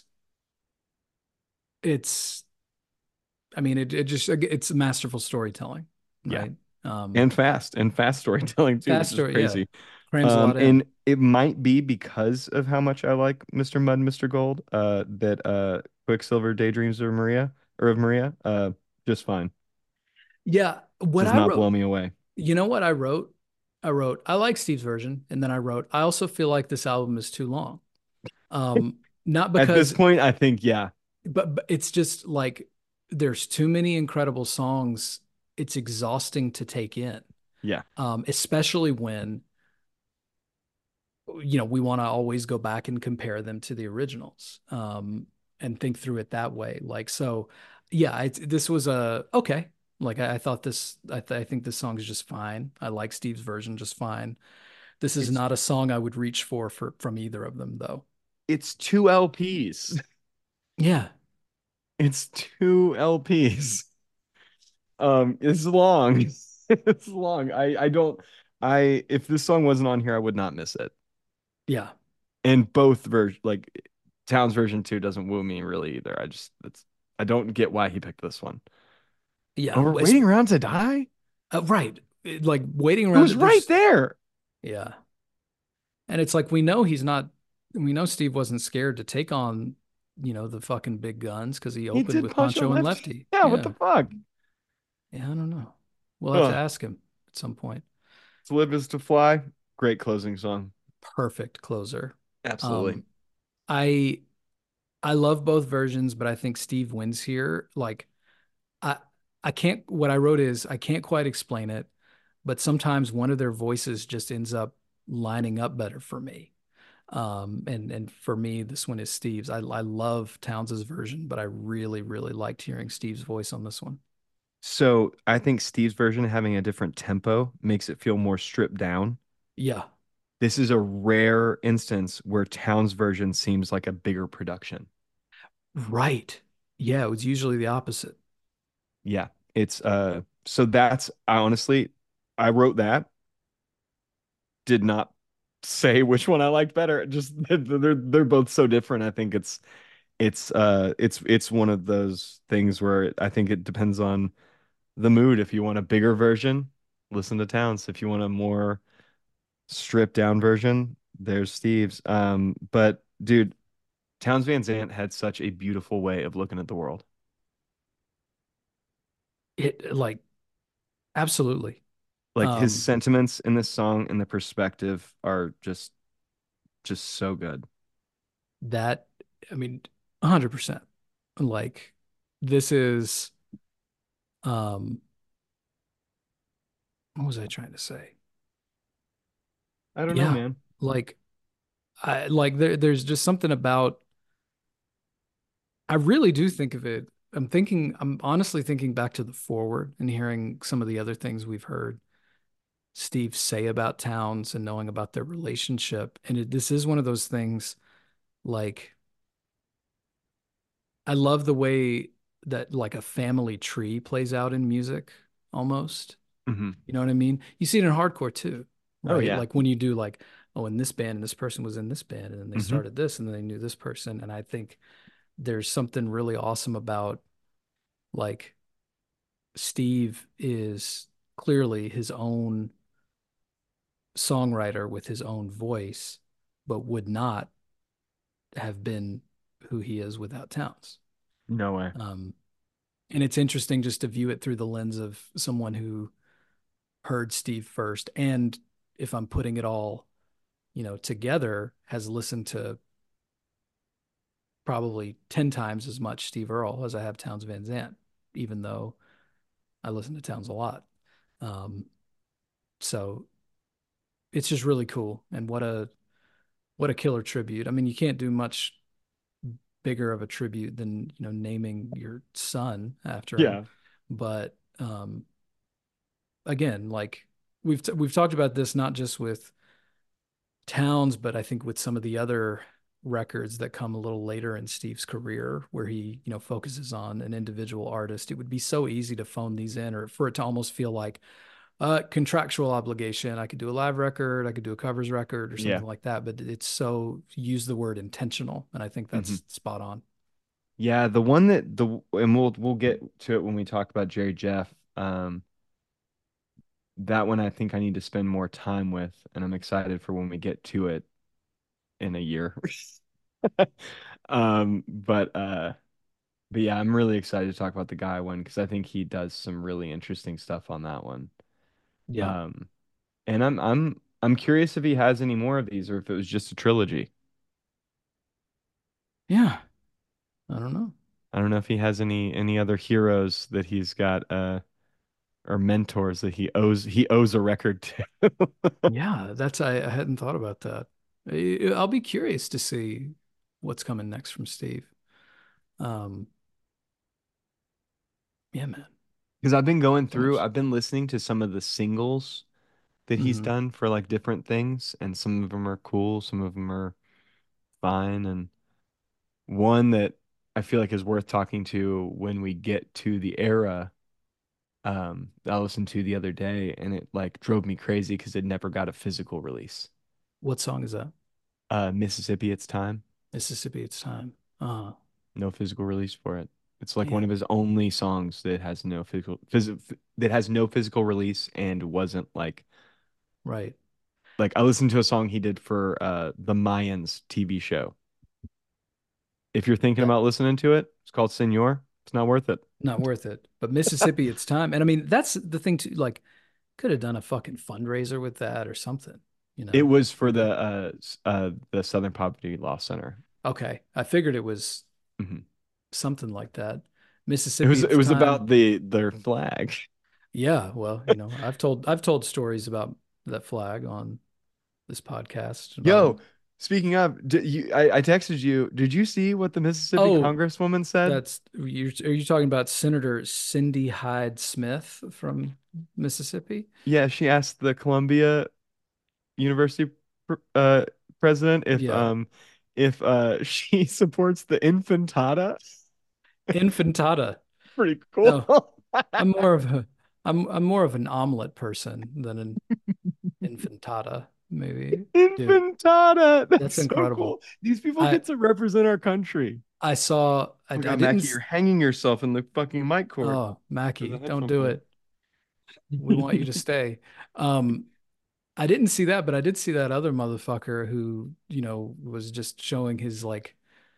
It's. I mean, it it just it's masterful storytelling, Yeah. right? Um, And fast and fast storytelling too, fast which is story, yeah, crazy. crams a Um, lot in. and it might be because of how much I like mister Mud, mister Gold, uh, that uh, Quicksilver Daydreams of Maria or of Maria, uh, just fine. Yeah, what Does I not wrote, blow me away. you know what I wrote? I wrote, I like Steve's version, and then I wrote, I also feel like this album is too long. Um, not At this because, point, I think, yeah, but, but it's just like there's too many incredible songs. It's exhausting to take in, yeah. um, especially when you know we want to always go back and compare them to the originals, um, and think through it that way. Like so, yeah, I, this was a okay. Like I, I thought this, I, th I think this song is just fine. I like Steve's version just fine. This is It's not a song I would reach for for from either of them, though. it's two L Ps. Yeah, It's two L Ps. Um, it's long. It's long. I I don't I if this song wasn't on here, I would not miss it. yeah, And both version like Towns version two doesn't woo me really either. I just it's I don't get why he picked this one. yeah. Over It's, Waiting Around to Die? uh, right. It- like waiting It around. was right There's there. yeah, and it's like we know he's not. We know Steve wasn't scared to take on you know the fucking big guns because he He opened did with Poncho Pancho and Lefty. Lefty. Yeah, what the Yeah, fuck? yeah. I don't know. We'll have to Ugh. ask him at some point. To Live is to Fly. Great closing song. Perfect closer. Absolutely. Um, I I love both versions, but I think Steve wins here. Like I I can't what I wrote is I can't quite explain it, but sometimes one of their voices just ends up lining up better for me. Um, and and for me, this one is Steve's. I I love Towns's version, but I really, really liked hearing Steve's voice on this one. So I think Steve's version having a different tempo makes it feel more stripped down. Yeah, This is a rare instance where Towns' version seems like a bigger production. right. Yeah, it was usually the opposite. Yeah, it's uh so that's I honestly I wrote that, did not say which one I liked better. Just they're they're both so different. I think it's it's uh it's it's one of those things where I think it depends on the mood. If you want a bigger version, listen to Towns. If you want a more stripped down version, there's Steve's. Um, but dude, Towns Van Zandt had such a beautiful way of looking at the world. It like absolutely. Like his Um, sentiments in this song and the perspective are just just so good. that I mean, one hundred percent. Like this is um what was I trying to say? I don't know, Yeah, man. like I like there there's just something about I really do think of it. I'm thinking I'm honestly thinking back to the forward and hearing some of the other things we've heard Steve say about Towns and knowing about their relationship. And it, this is one of those things like I love the way that like a family tree plays out in music almost. Hmm. You know what I mean? You see it in hardcore too, Oh right? yeah. Like when you do like, oh, in this band and this person was in this band and then they Hmm. started this and then they knew this person. And I think there's something really awesome about like Steve is clearly his own songwriter with his own voice, but would not have been who he is without Towns. No way. Um, and it's interesting just to view it through the lens of someone who heard Steve first, and if I'm putting it all, you know, together, has listened to probably ten times as much Steve Earle as I have Towns Van Zandt, even though I listen to Towns a lot. Um, so it's just really cool, and what a what a killer tribute. I mean, you can't do much bigger of a tribute than you know naming your son after him, Yeah. but um, again, like we've t- we've talked about this not just with Towns, but I think with some of the other records that come a little later in Steve's career, where he you know focuses on an individual artist, it would be so easy to phone these in, or for it to almost feel like, Uh, contractual obligation. I could do a live record, I could do a covers record or Yeah. something like that, but it's so use the word intentional, and I think Hmm. that's spot on. Yeah, the one that the and we'll we'll get to it when we talk about Jerry Jeff. Um, that one I think I need to spend more time with, and I'm excited for when we get to it in a year. Um, but uh, but yeah, I'm really excited to talk about the guy one because I think he does some really interesting stuff on that one. Yeah. Um, and I'm I'm I'm curious if he has any more of these or if it was just a trilogy. Yeah. I don't know. I don't know if he has any any other heroes that he's got uh or mentors that he owes he owes a record to. Yeah, that's I, I hadn't thought about that. I- I'll be curious to see what's coming next from Steve. Um, yeah, man. Because I've been going So through, much. I've been listening to some of the singles that he's Hmm. done for like different things, and some of them are cool, some of them are fine, and one that I feel like is worth talking to when we get to the era, um, that I listened to the other day, and it like drove me crazy because it never got a physical release. What song is that? Uh, Mississippi, It's Time. Mississippi, It's Time. Uh, No physical release for it. It's like one man, of his only songs that has no physical phys that has no physical release and wasn't like right. like I listened to a song he did for uh the Mayans T V show. If you're thinking That about listening to it, it's called Senor. It's not worth it. not worth it. But Mississippi, It's Time. And I mean, that's the thing too. Like, could have done a fucking fundraiser with that or something, you It know, was for for the. the uh s- uh the Southern Poverty Law Center. Okay, I figured it was Mhm. something like that. It Mississippi, was it It's was about Time. the their flag. Yeah, well, you know, I've told I've told stories about that flag on this podcast about it. Yo, speaking of, did you, I, I texted you. Did you see what the Mississippi Oh, Congresswoman said? that's you are you talking about Senator Cindy Hyde Smith from Mississippi? Yeah, she asked the Columbia University pr- uh president if Yeah, um if uh she supports the infantada. infantada. Pretty No, cool. I'm more of a I'm I'm more of an omelet person than an infantada, maybe. Dude, Infantada. that's That's so incredible. cool. These people I get to represent our country. I saw I, Oh my I God, didn't Mackie, s- you're hanging yourself in the fucking mic cord oh, or Mackie, the don't headphone do cord. it. We want you to stay. Um, I didn't see that, but I did see that other motherfucker who, you know, was just showing his like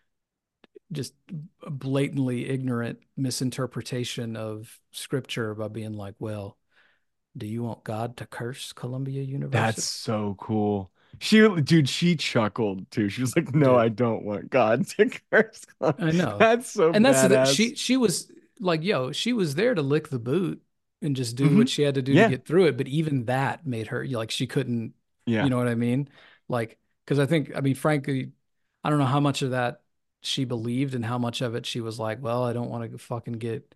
just blatantly ignorant misinterpretation of scripture by being like, well, do you want God to curse Columbia That's University? so cool. She, dude, she chuckled too. She was like, "No, I Dude, don't want God to curse." I know. That's so And that's the badass. she she was like, yo, she was there to lick the boot and just do Hmm. what she had to do to Yeah, get through it. But even that made her like she couldn't, you yeah. know what I mean? Like, because I think, I mean, frankly, I don't know how much of that she believed and how much of it she was like, well, I don't want to fucking get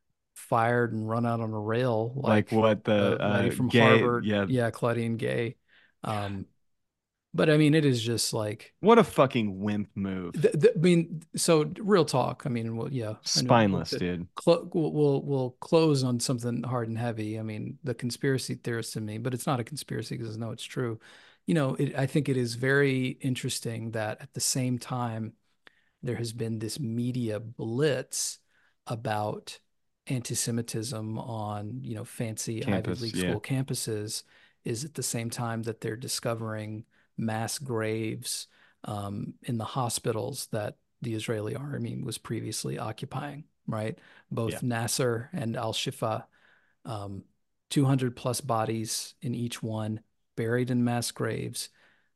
fired and run out on a rail Like like what the the lady uh from gay, Harvard. yeah. Yeah, Claudine Gay. Um, but I mean, it is just like What a fucking wimp move. the, the, I mean, so real talk. I mean, well, yeah, I know Spineless, the, dude. clo we'll, we'll we'll close on something hard and heavy. I mean, the conspiracy theorist in me, but it's not a conspiracy because I know it's true. You know, it, I think it is very interesting that at the same time there has been this media blitz about anti-Semitism on, you know, fancy Ivy Campus, League yeah. school campuses, is at the same time that they're discovering mass graves um, in the hospitals that the Israeli army was previously occupying, right? Yeah. Both Nasser and Al Shifa, um, two hundred plus bodies in each one, buried in mass graves,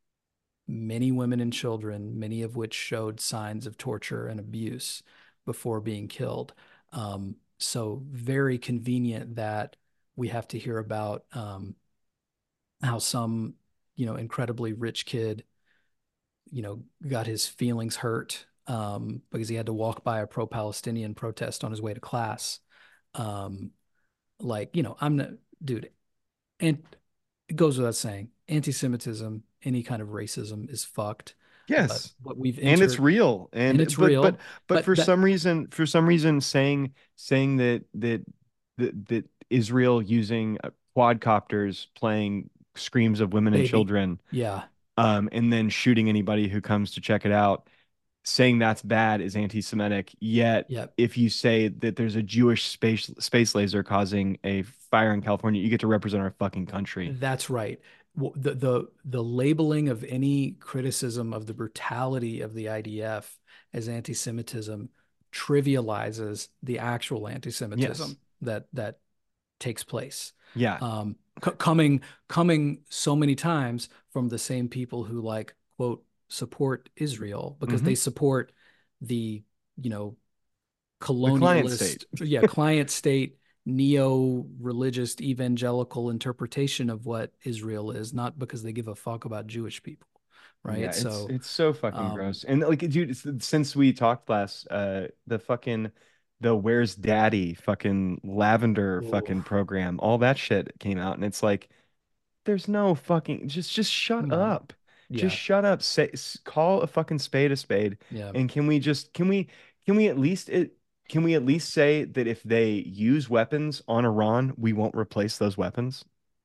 many women and children, many of which showed signs of torture and abuse before being killed. Um, so very convenient that we have to hear about um, how some, you know, incredibly rich kid, you know, got his feelings hurt um, because he had to walk by a pro-Palestinian protest on his way to class. Um, like, you know, I'm not, dude, and it goes without saying, anti-Semitism, any kind of racism is fucked. But Yes. what we've And it's entered, real. and And it's but but real, but but for that some reason, for some reason saying saying that that that, that Israel using uh, quadcopters playing screams of women and Baby. children, Yeah. um, and then shooting anybody who comes to check it out, saying that's bad is anti-Semitic. Yet, Yep. if you say that there's a Jewish space space laser causing a fire in California, you get to represent our fucking country. That's right. The the the labeling of any criticism of the brutality of the I D F as anti-Semitism trivializes the actual Yes. anti-Semitism that that takes place. Yeah. Um, c- coming coming so many times from the same people who like quote support Israel because Hmm. they support the, you know, The client state. colonialist, yeah, client state, neo-religious evangelical interpretation of what Israel is, not because they give a fuck about Jewish people, Yeah, right? it's So, it's so fucking um, gross. And like, dude, it's, since we talked last, uh, the fucking the Where's Daddy fucking lavender oof, fucking program, all that shit came out, and it's like, there's no fucking just just shut come on, up, just yeah, shut up. Say s- call a fucking spade a spade, yeah, and can we just can we can we at least it can we at least say that if they use weapons on Iran, we won't replace those weapons?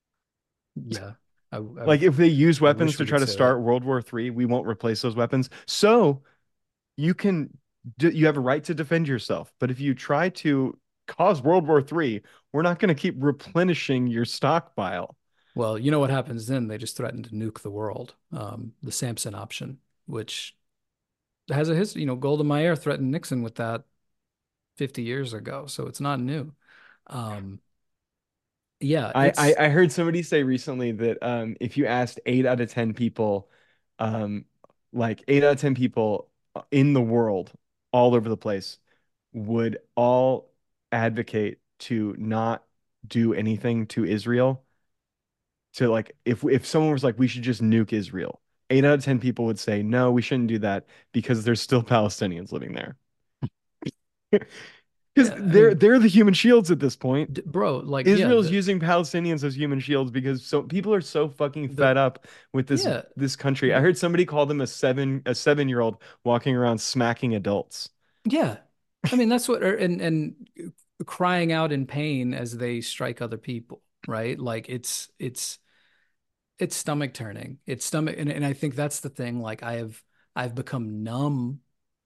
yeah. I, I, Like if they use I weapons wish to we try could to say that. start World War Three, we won't replace those weapons. So you can d- you have a right to defend yourself. But if you try to cause World War Three, we're not going to keep replenishing your stockpile. Well, you know what happens then? They just threaten to nuke the world. Um, the Samson option, which has a history, you know, Golda Meir threatened Nixon with that fifty years ago, so it's not new. Um, yeah, I, I it's I heard somebody say recently that um if you asked eight out of ten people, um like eight out of ten people in the world, all over the place, would all advocate to not do anything to Israel. To like if if someone was like we should just nuke Israel, eight out of ten people would say no, we shouldn't do that because there's still Palestinians living there. Because yeah, I they're mean, they're the human shields at this point. d- bro, like yeah, Israel's the using Palestinians as human shields because so people are so fucking the fed up with this yeah, this country. I the, heard somebody call them a seven a seven year old walking around smacking adults. yeah. I mean, that's what er, and and crying out in pain as they strike other people, right? Like it's it's it's stomach turning. It's stomach and, and I think that's the thing. Like I have I've become numb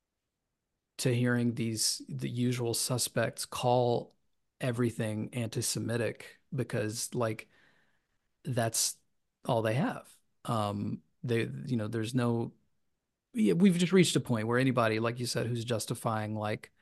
to hearing these the usual suspects call everything anti-Semitic because like that's all they have. Um, they, you know, there's no, yeah, we've just reached a point where anybody, like you said, who's justifying like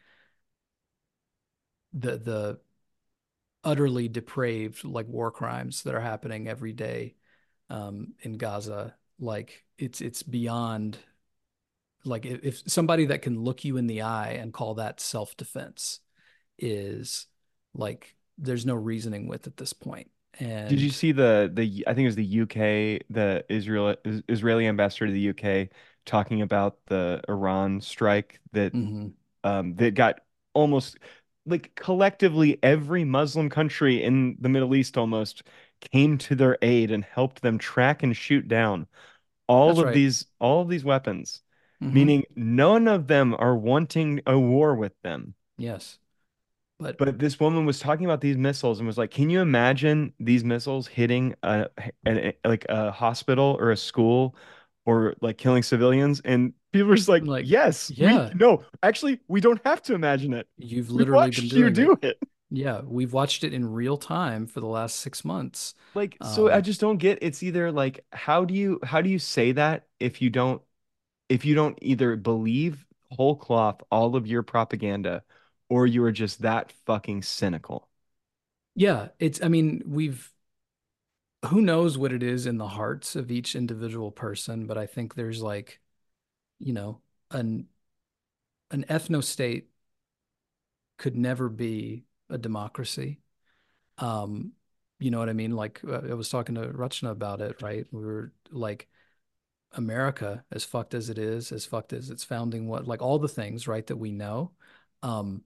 the the utterly depraved like war crimes that are happening every day um, in Gaza, like it's it's beyond like if, if somebody that can look you in the eye and call that self-defense is like there's no reasoning with at this point. Did you And see the the I think it was the U K, the Israel Israeli ambassador to the U K talking about the Iran strike that mhm, um that got almost like collectively every Muslim country in the Middle East almost came to their aid and helped them track and shoot down all that's of right. these all of these weapons, Hmm. meaning none of them are wanting a war with them. Yes, but But this woman was talking about these missiles and was like, "Can you imagine these missiles hitting a, an like a hospital or a school or like killing civilians?" And people were just like, like "Yes, we yeah, no, actually, we don't have to imagine it. you've We literally been watched you doing it. do it." Yeah, we've watched it in real time for the last six months. Like, so I Um, just don't get it's either like how do you how do you say that if you don't if you don't either believe whole cloth all of your propaganda or you are just that fucking cynical. yeah, it's, I mean, we've, who knows what it is in the hearts of each individual person, but I think there's like, you know, an, an ethno state could never be a democracy. Um, you know what I mean? Like, uh, I was talking to Rachna about it, right? We were like, America, as fucked as it is, as fucked as its founding, what, like all the things, right, that we know, um,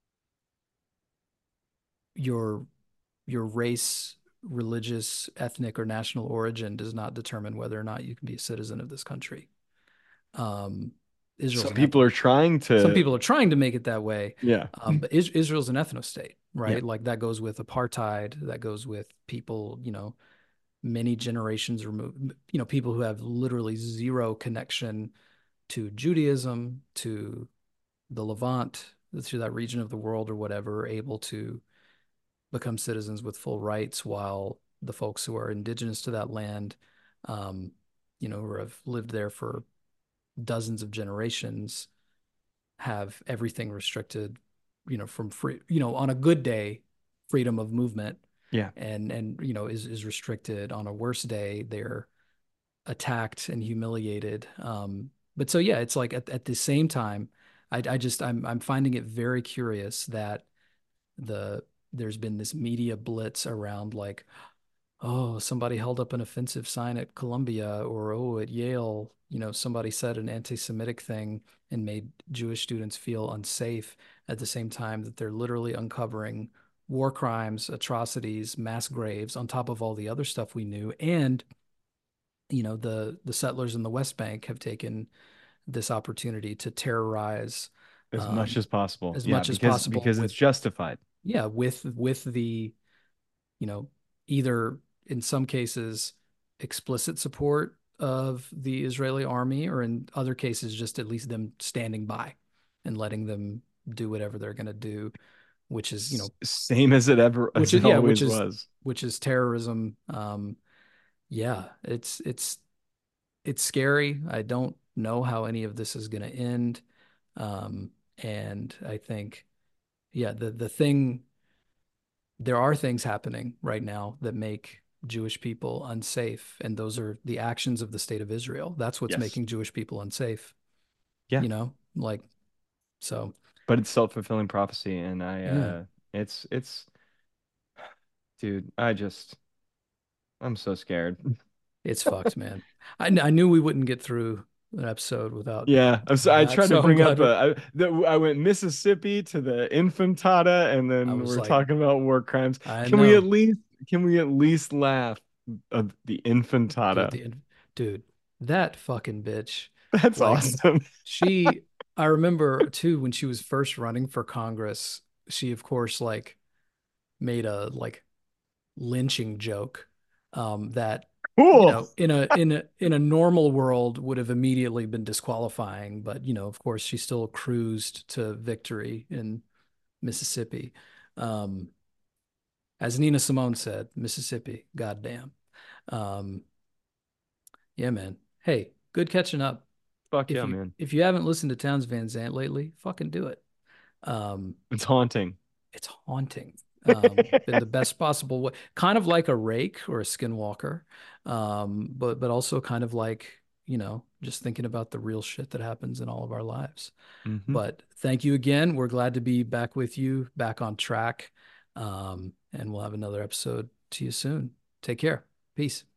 your your race, religious, ethnic, or national origin does not determine whether or not you can be a citizen of this country. Um, Israel's Some an people ethno. are trying Some to, people are trying to make it that way, yeah, um, but is, Israel's an ethno state, yeah, right? Like that goes with apartheid. That goes with people, you know, many generations removed. You know, people who have literally zero connection to Judaism, to the Levant, to that region of the world or whatever, able to become citizens with full rights, while the folks who are indigenous to that land, um, you know, who have lived there for dozens of generations, have everything restricted, you know, from free, you know, on a good day, freedom of movement, yeah. and and you know is is restricted. On a worse day, they're attacked and humiliated. Um, but so yeah, it's like at, at the same time, I, I just I'm I'm finding it very curious that the there's been this media blitz around like, oh, somebody held up an offensive sign at Columbia, or oh, at Yale, you know, somebody said an anti-Semitic thing and made Jewish students feel unsafe, at the same time that they're literally uncovering war crimes, atrocities, mass graves, on top of all the other stuff we knew. And, you know, the the settlers in the West Bank have taken this opportunity to terrorize As much um, as possible. as Yeah, much as because possible because it's with, justified. yeah, with with the, you know, either in some cases explicit support of the Israeli army, or in other cases just at least them standing by and letting them do whatever they're going to do, which is, you S- know, Same as it ever which as is, it yeah, which always is was. which is terrorism. Um, yeah, it's it's it's scary. I don't know how any of this is going to end. Um, and I think, yeah, the the thing there are things happening right now that make Jewish people unsafe, and those are the actions of the state of Israel. That's what's Yes. making Jewish people unsafe, Yeah. you know? Like, so But it's self-fulfilling prophecy, and I yeah, uh it's it's dude, I just I'm so scared. it's fucked, man. I, I knew we wouldn't get through an episode without Yeah, I'm so, I that, tried to so I'm bring up glad we, uh, I, the, I went Mississippi to the Infantata, and I then was we're like, talking about war crimes. I Can we at know, least can we at least laugh at the dude, Infantata? the, dude, that fucking bitch, That's like, awesome. she, I remember too, when she was first running for Congress, she, of course, like, made a, like, lynching joke, um, that, you Cool. know, in a in a in a normal world would have immediately been disqualifying, but you know, of course, she still cruised to victory in Mississippi. Um, as Nina Simone said, Mississippi, goddamn. Um, yeah, man. Hey, good catching up. Fuck If yeah, you man. if you haven't listened to Towns Van Zandt lately, fucking do it. Um, It's haunting. it's haunting, um, in the best possible way, kind of like a rake or a skinwalker, um, but but also kind of like, you know, just thinking about the real shit that happens in all of our lives. Hmm. But thank you again. We're glad to be back with you, back on track, um, and we'll have another episode to you soon. Take care. Peace.